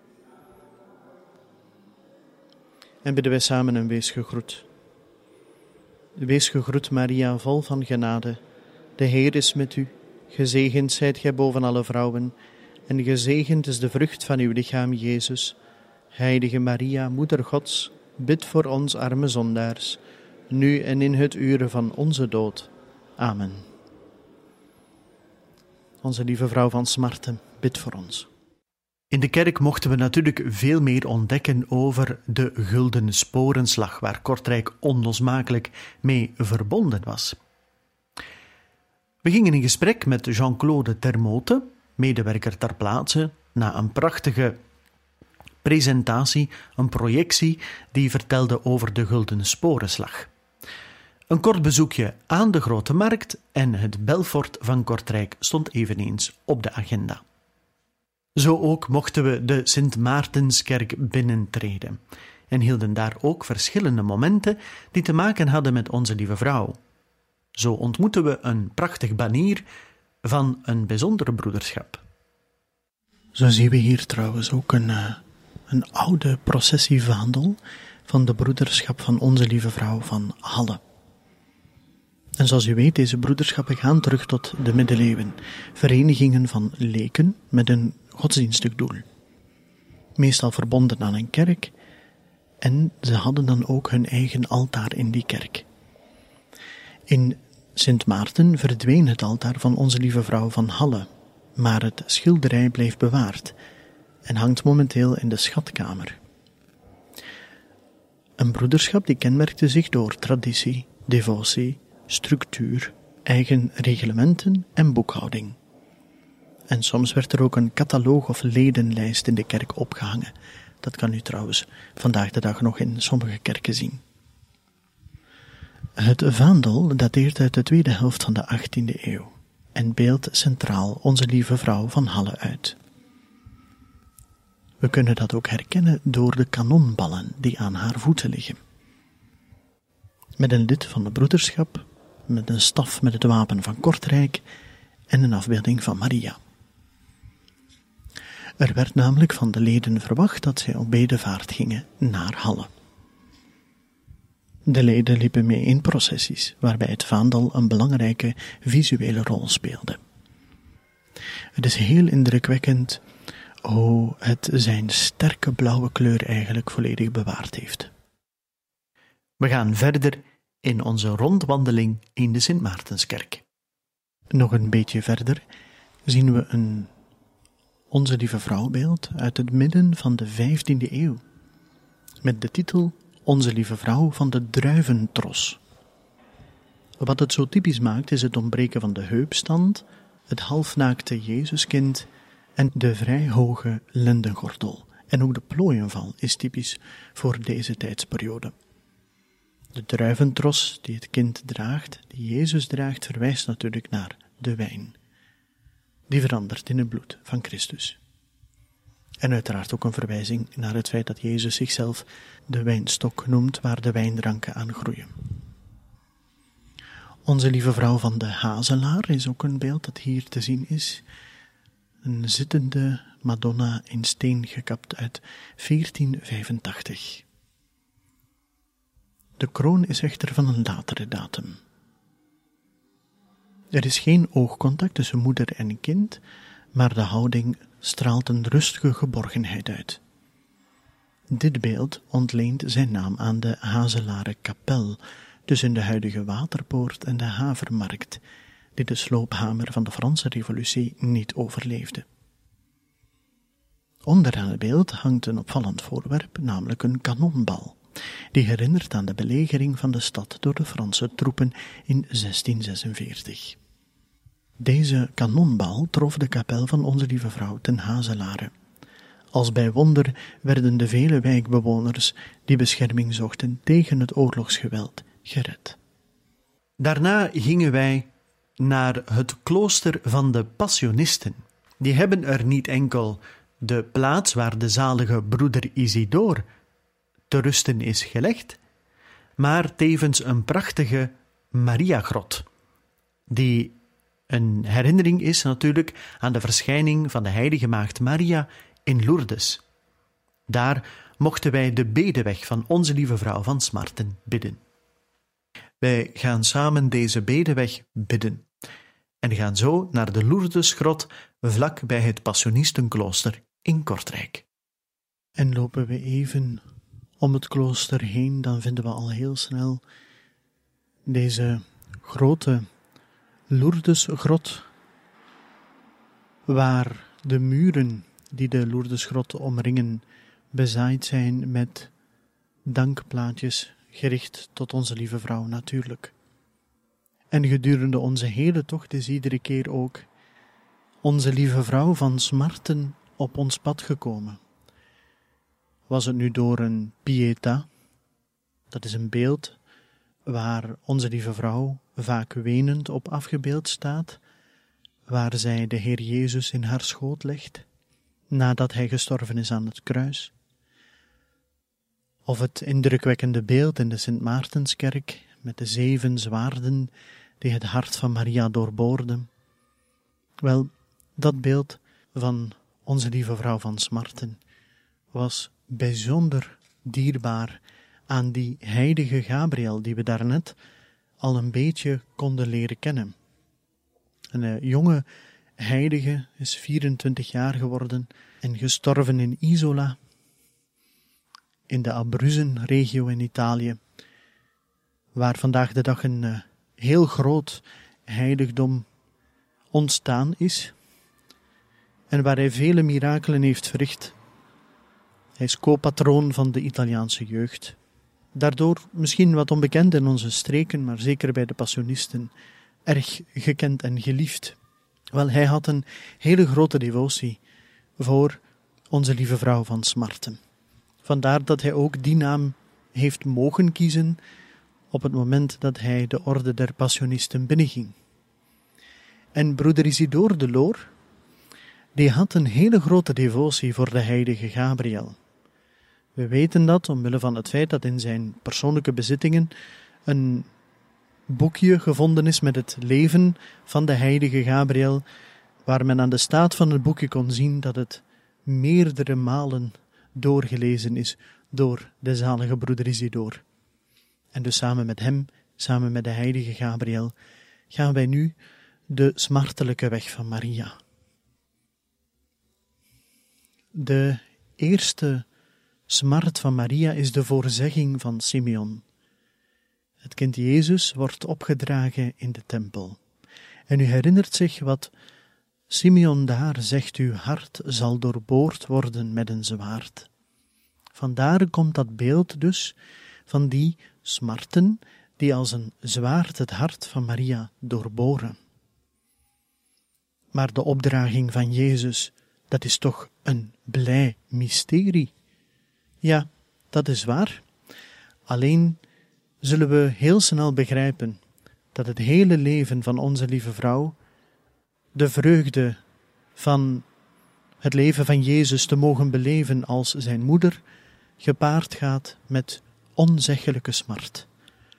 En bidden wij samen een wees gegroet. Wees gegroet, Maria, vol van genade. De Heer is met u. Gezegend zijt gij boven alle vrouwen, en gezegend is de vrucht van uw lichaam, Jezus. Heilige Maria, Moeder Gods, bid voor ons arme zondaars, nu en in het uur van onze dood. Amen. Onze Lieve Vrouw van Smarten, bid voor ons. In de kerk mochten we natuurlijk veel meer ontdekken over de Gulden Sporenslag, waar Kortrijk onlosmakelijk mee verbonden was. We gingen in gesprek met Jean-Claude Termote, medewerker ter plaatse, na een prachtige presentatie, een projectie die vertelde over de Gulden Sporenslag. Een kort bezoekje aan de Grote Markt en het Belfort van Kortrijk stond eveneens op de agenda. Zo ook mochten we de Sint Maartenskerk binnentreden en hielden daar ook verschillende momenten die te maken hadden met onze Lieve Vrouw. Zo ontmoetten we een prachtig banier van een bijzondere broederschap. Zo zien we hier trouwens ook een oude processievaandel van de broederschap van onze Lieve Vrouw van Halle. En zoals u weet, deze broederschappen gaan terug tot de middeleeuwen. Verenigingen van leken met een godsdienstig doel. Meestal verbonden aan een kerk. En ze hadden dan ook hun eigen altaar in die kerk. In Sint Maarten verdween het altaar van Onze Lieve Vrouw van Halle, maar het schilderij bleef bewaard en hangt momenteel in de schatkamer. Een broederschap die kenmerkte zich door traditie, devotie, structuur, eigen reglementen en boekhouding. En soms werd er ook een cataloog of ledenlijst in de kerk opgehangen. Dat kan u trouwens vandaag de dag nog in sommige kerken zien. Het vaandel dateert uit de tweede helft van de 18e eeuw en beeldt centraal Onze Lieve Vrouw van Halle uit. We kunnen dat ook herkennen door de kanonballen die aan haar voeten liggen. Met een lid van de broederschap, met een staf met het wapen van Kortrijk en een afbeelding van Maria. Er werd namelijk van de leden verwacht dat zij op bedevaart gingen naar Halle. De leden liepen mee in processies, waarbij het vaandel een belangrijke visuele rol speelde. Het is heel indrukwekkend hoe het zijn sterke blauwe kleur eigenlijk volledig bewaard heeft. We gaan verder in onze rondwandeling in de Sint Maartenskerk. Nog een beetje verder zien we een Onze Lieve Vrouwbeeld uit het midden van de 15e eeuw, met de titel Onze Lieve Vrouw van de Druiventros. Wat het zo typisch maakt is het ontbreken van de heupstand, het halfnaakte Jezuskind en de vrij hoge lendengordel. En ook de plooienval is typisch voor deze tijdsperiode. De druiventros die het kind draagt, die Jezus draagt, verwijst natuurlijk naar de wijn. Die verandert in het bloed van Christus. En uiteraard ook een verwijzing naar het feit dat Jezus zichzelf de wijnstok noemt waar de wijnranken aan groeien. Onze Lieve Vrouw van de Hazelaar is ook een beeld dat hier te zien is. Een zittende Madonna in steen gekapt uit 1485. De kroon is echter van een latere datum. Er is geen oogcontact tussen moeder en kind, maar de houding straalt een rustige geborgenheid uit. Dit beeld ontleent zijn naam aan de Hazelarenkapel tussen de huidige Waterpoort en de Havermarkt, die de sloophamer van de Franse Revolutie niet overleefde. Onderaan het beeld hangt een opvallend voorwerp, namelijk een kanonbal, die herinnert aan de belegering van de stad door de Franse troepen in 1646. Deze kanonbal trof de kapel van Onze Lieve Vrouw ten Hazelare. Als bij wonder werden de vele wijkbewoners die bescherming zochten tegen het oorlogsgeweld gered. Daarna gingen wij naar het klooster van de Passionisten. Die hebben er niet enkel de plaats waar de zalige broeder Isidore te rusten is gelegd, maar tevens een prachtige Mariagrot, die een herinnering is natuurlijk aan de verschijning van de heilige maagd Maria in Lourdes. Daar mochten wij de bedeweg van Onze Lieve Vrouw van Smarten bidden. Wij gaan samen deze bedeweg bidden en gaan zo naar de Lourdesgrot vlak bij het Passionistenklooster in Kortrijk. En lopen we even om het klooster heen, dan vinden we al heel snel deze grote Lourdesgrot, waar de muren die de Lourdesgrot omringen bezaaid zijn met dankplaatjes gericht tot Onze Lieve Vrouw natuurlijk. En gedurende onze hele tocht is iedere keer ook Onze Lieve Vrouw van Smarten op ons pad gekomen. Was het nu door een pietà, dat is een beeld waar Onze Lieve Vrouw vaak wenend op afgebeeld staat, waar zij de Heer Jezus in haar schoot legt, nadat hij gestorven is aan het kruis. Of het indrukwekkende beeld in de Sint Maartenskerk met de 7 zwaarden die het hart van Maria doorboorden. Wel, dat beeld van Onze Lieve Vrouw van Smarten was bijzonder dierbaar aan die heilige Gabriel die we daarnet al een beetje konden leren kennen. Een jonge heilige is 24 jaar geworden en gestorven in Isola, in de Abruzzen-regio in Italië, waar vandaag de dag een heel groot heiligdom ontstaan is en waar hij vele mirakelen heeft verricht. Hij is co-patroon van de Italiaanse jeugd. Daardoor misschien wat onbekend in onze streken, maar zeker bij de passionisten erg gekend en geliefd. Wel, hij had een hele grote devotie voor onze lieve vrouw van Smarten. Vandaar dat hij ook die naam heeft mogen kiezen op het moment dat hij de orde der passionisten binnenging. En broeder Isidore de Loor, die had een hele grote devotie voor de heilige Gabriel. We weten dat omwille van het feit dat in zijn persoonlijke bezittingen een boekje gevonden is met het leven van de heilige Gabriel, waar men aan de staat van het boekje kon zien dat het meerdere malen doorgelezen is door de zalige broeder Isidore. En dus samen met hem, samen met de heilige Gabriel, gaan wij nu de smartelijke weg van Maria. De eerste smart van Maria is de voorzegging van Simeon. Het kind Jezus wordt opgedragen in de tempel. En u herinnert zich wat Simeon daar zegt, uw hart zal doorboord worden met een zwaard. Vandaar komt dat beeld dus van die smarten die als een zwaard het hart van Maria doorboren. Maar de opdraging van Jezus, dat is toch een blij mysterie. Ja, dat is waar. Alleen zullen we heel snel begrijpen dat het hele leven van onze lieve vrouw, de vreugde van het leven van Jezus te mogen beleven als zijn moeder, gepaard gaat met onzeggelijke smart.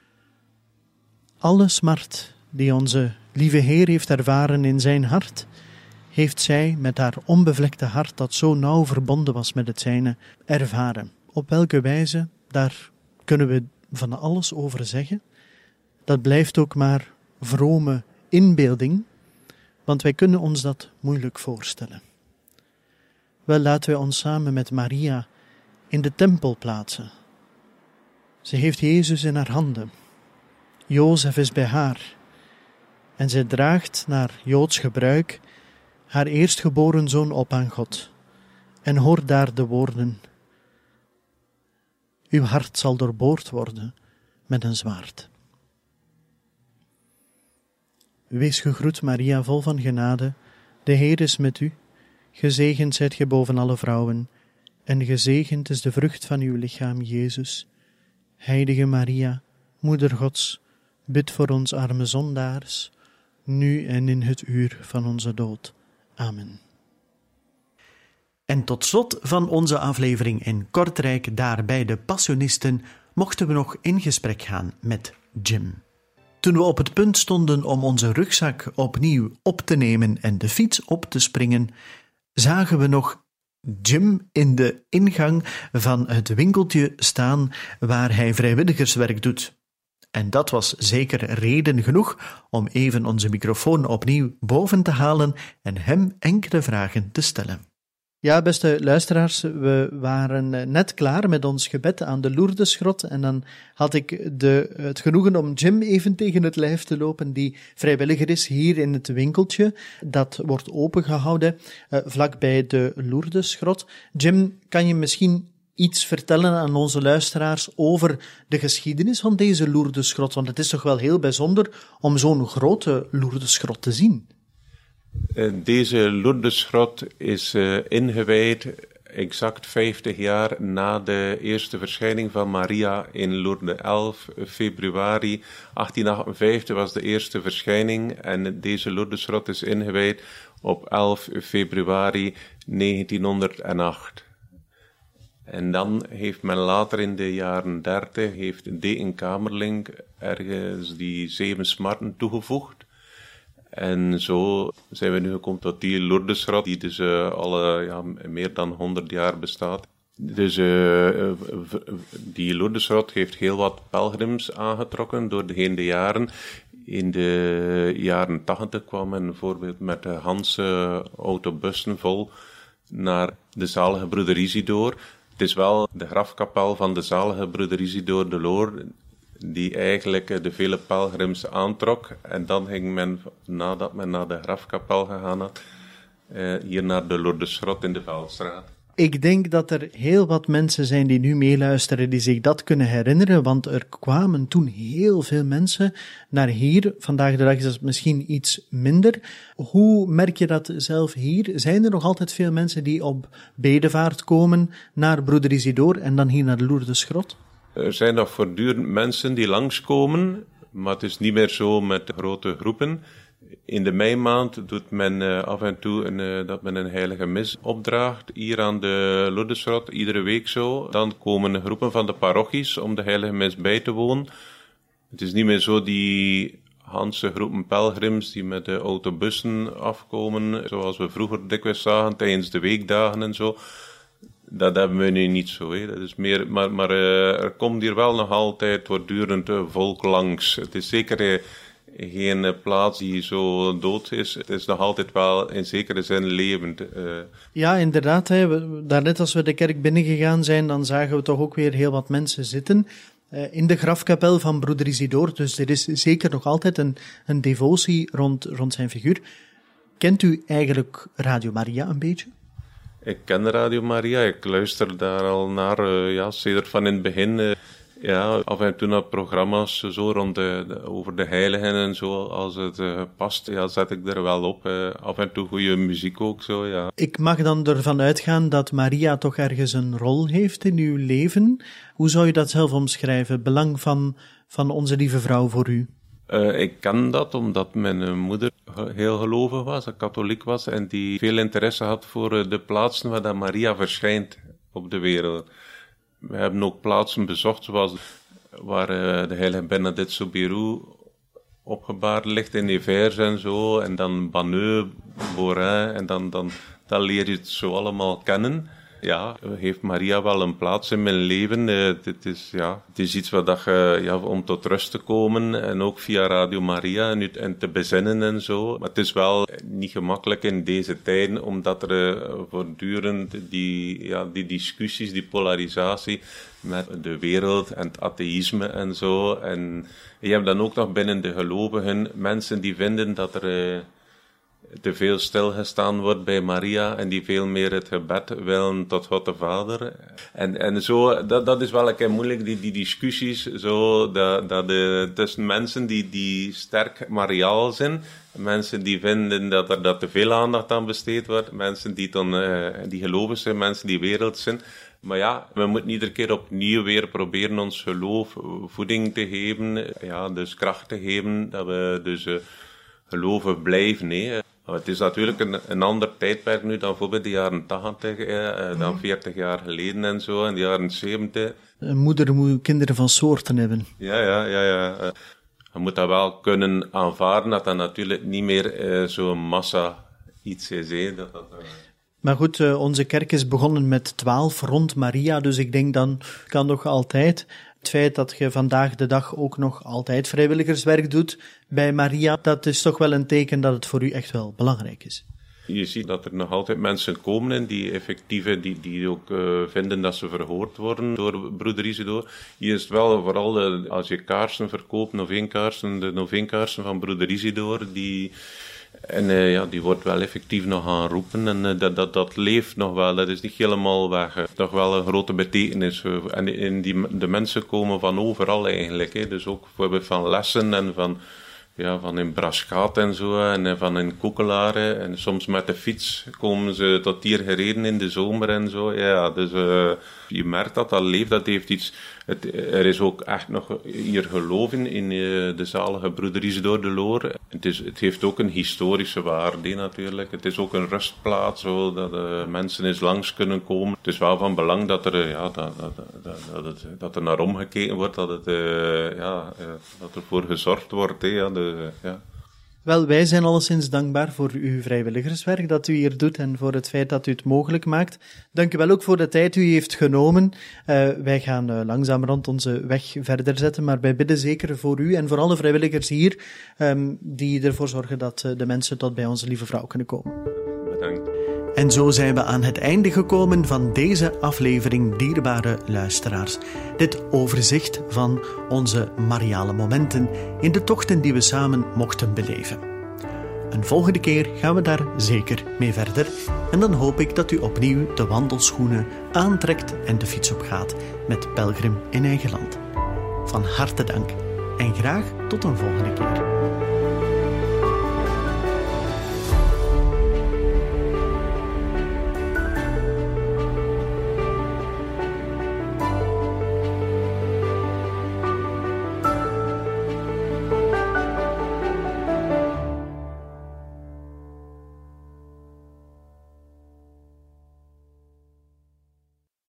Alle smart die onze lieve Heer heeft ervaren in zijn hart, heeft zij met haar onbevlekte hart, dat zo nauw verbonden was met het zijne, ervaren. Op welke wijze, daar kunnen we van alles over zeggen. Dat blijft ook maar vrome inbeelding, want wij kunnen ons dat moeilijk voorstellen. Wel, laten wij ons samen met Maria in de tempel plaatsen. Ze heeft Jezus in haar handen. Jozef is bij haar. En zij draagt naar Joods gebruik haar eerstgeboren zoon op aan God. En hoort daar de woorden: uw hart zal doorboord worden met een zwaard. Wees gegroet, Maria, vol van genade. De Heer is met u. Gezegend zijt gij boven alle vrouwen, en gezegend is de vrucht van uw lichaam, Jezus. Heilige Maria, Moeder Gods, bid voor ons arme zondaars, nu en in het uur van onze dood. Amen. En tot slot van onze aflevering in Kortrijk, daar bij de Passionisten, mochten we nog in gesprek gaan met Jim. Toen we op het punt stonden om onze rugzak opnieuw op te nemen en de fiets op te springen, zagen we nog Jim in de ingang van het winkeltje staan waar hij vrijwilligerswerk doet. En dat was zeker reden genoeg om even onze microfoon opnieuw boven te halen en hem enkele vragen te stellen. Ja, beste luisteraars, we waren net klaar met ons gebed aan de Lourdesgrot en dan had ik het genoegen om Jim even tegen het lijf te lopen, die vrijwilliger is hier in het winkeltje. Dat wordt opengehouden vlakbij de Lourdesgrot. Jim, kan je misschien iets vertellen aan onze luisteraars over de geschiedenis van deze Lourdesgrot? Want het is toch wel heel bijzonder om zo'n grote Lourdesgrot te zien. Deze Lourdesgrot is ingewijd exact 50 jaar na de eerste verschijning van Maria in Lourdes. 11 februari 1858 was de eerste verschijning en deze Lourdesgrot is ingewijd op 11 februari 1908. En dan heeft men later in de jaren 30, heeft deken Kamerlingh ergens die 7 smarten toegevoegd. En zo zijn we nu gekomen tot die Lourdesgrot, die dus al meer dan 100 jaar bestaat. Dus die Lourdesgrot heeft heel wat pelgrims aangetrokken door de jaren. In de jaren 80 kwam men bijvoorbeeld met de Hanse autobussen vol naar de zalige broeder Isidore. Het is wel de grafkapel van de zalige broeder Isidore de Loor die eigenlijk de vele pelgrims aantrok. En dan ging men, nadat men naar de grafkapel gegaan had, hier naar de Lourdesgrot in de Veldstraat. Ik denk dat er heel wat mensen zijn die nu meeluisteren die zich dat kunnen herinneren, want er kwamen toen heel veel mensen naar hier. Vandaag de dag is dat misschien iets minder. Hoe merk je dat zelf hier? Zijn er nog altijd veel mensen die op bedevaart komen naar broeder Isidore en dan hier naar de Lourdesgrot? Er zijn nog voortdurend mensen die langskomen, maar het is niet meer zo met grote groepen. In de meimaand doet men af en toe dat men een heilige mis opdraagt, hier aan de Lourdesgrot, iedere week zo. Dan komen groepen van de parochies om de heilige mis bij te wonen. Het is niet meer zo die Hanse groepen pelgrims die met de autobussen afkomen, zoals we vroeger dikwijls zagen tijdens de weekdagen en zo. Dat hebben we nu niet zo. Hè. Dat is meer, maar er komt hier wel nog altijd voortdurend volk langs. Het is zeker geen plaats die zo dood is. Het is nog altijd wel in zekere zin levend. Ja, inderdaad. Daarnet als we de kerk binnengegaan zijn, dan zagen we toch ook weer heel wat mensen zitten in de grafkapel van broeder Isidore. Dus er is zeker nog altijd een devotie rond zijn figuur. Kent u eigenlijk Radio Maria een beetje? Ik ken Radio Maria. Ik luister daar al naar, sedert van in het begin. Af en toe naar programma's zo rond over de heiligen en zo. Als het past, zet ik er wel op. Af en toe goede muziek ook zo, ja. Ik mag dan ervan uitgaan dat Maria toch ergens een rol heeft in uw leven. Hoe zou je dat zelf omschrijven? Het belang van onze lieve vrouw voor u? Ik ken dat omdat mijn moeder heel gelovig was, katholiek was, en die veel interesse had voor de plaatsen waar dat Maria verschijnt op de wereld. We hebben ook plaatsen bezocht, zoals waar de heilige Bernadette Soubirous opgebaard ligt in Nevers en zo, en dan Banneux, Borin, en dan leer je het zo allemaal kennen. Ja, heeft Maria wel een plaats in mijn leven. Het is iets wat om tot rust te komen en ook via Radio Maria en te bezinnen en zo. Maar het is wel niet gemakkelijk in deze tijden, omdat er voortdurend die discussies, die polarisatie met de wereld en het atheïsme en zo. En je hebt dan ook nog binnen de gelovigen mensen die vinden dat er te veel stilgestaan wordt bij Maria en die veel meer het gebed willen tot God de Vader. En zo, dat is wel een keer moeilijk, die discussies, zo, tussen mensen die sterk mariaal zijn, mensen die vinden dat er te veel aandacht aan besteed wordt, mensen die gelovig zijn, mensen die wereld zijn. Maar ja, we moeten iedere keer opnieuw weer proberen ons geloof voeding te geven, dus kracht te geven, dat we dus gelovig blijven, nee. Het is natuurlijk een ander tijdperk nu dan bijvoorbeeld de jaren 80, dan 40 jaar geleden en zo, en de jaren 70. Een moeder moet kinderen van soorten hebben. Ja. Je moet dat wel kunnen aanvaarden, dat natuurlijk niet meer zo'n massa iets is. Maar goed, onze kerk is begonnen met 12 rond Maria, dus ik denk dan kan nog altijd. Het feit dat je vandaag de dag ook nog altijd vrijwilligerswerk doet bij Maria, dat is toch wel een teken dat het voor u echt wel belangrijk is. Je ziet dat er nog altijd mensen komen en die effectief die ook vinden dat ze verhoord worden door broeder Isidore. Hier is het wel vooral als je kaarsen verkoopt, de noveenkaarsen van broeder Isidore, die wordt wel effectief nog gaan roepen en dat leeft nog wel, dat is niet helemaal weg. Toch wel een grote betekenis. En de mensen komen van overal eigenlijk, hè. Dus ook bijvoorbeeld van Lessen en van in Braschaat en zo, en van in Koekelaren. En soms met de fiets komen ze tot hier gereden in de zomer en zo. Ja, dus je merkt dat leeft, dat heeft iets. Er is ook echt nog hier geloof in de zalige broeder Isidore de Loor. Het heeft ook een historische waarde natuurlijk. Het is ook een rustplaats, zodat mensen eens langs kunnen komen. Het is wel van belang dat er naar omgekeken wordt, dat er voor gezorgd wordt. Wel, wij zijn alleszins dankbaar voor uw vrijwilligerswerk dat u hier doet en voor het feit dat u het mogelijk maakt. Dank u wel ook voor de tijd die u heeft genomen. Wij gaan langzamerhand onze weg verder zetten, maar wij bidden zeker voor u en voor alle vrijwilligers hier die ervoor zorgen dat de mensen tot bij onze lieve vrouw kunnen komen. Bedankt. En zo zijn we aan het einde gekomen van deze aflevering, dierbare luisteraars. Dit overzicht van onze mariale momenten in de tochten die we samen mochten beleven. Een volgende keer gaan we daar zeker mee verder. En dan hoop ik dat u opnieuw de wandelschoenen aantrekt en de fiets opgaat met Pelgrim in eigen land. Van harte dank en graag tot een volgende keer.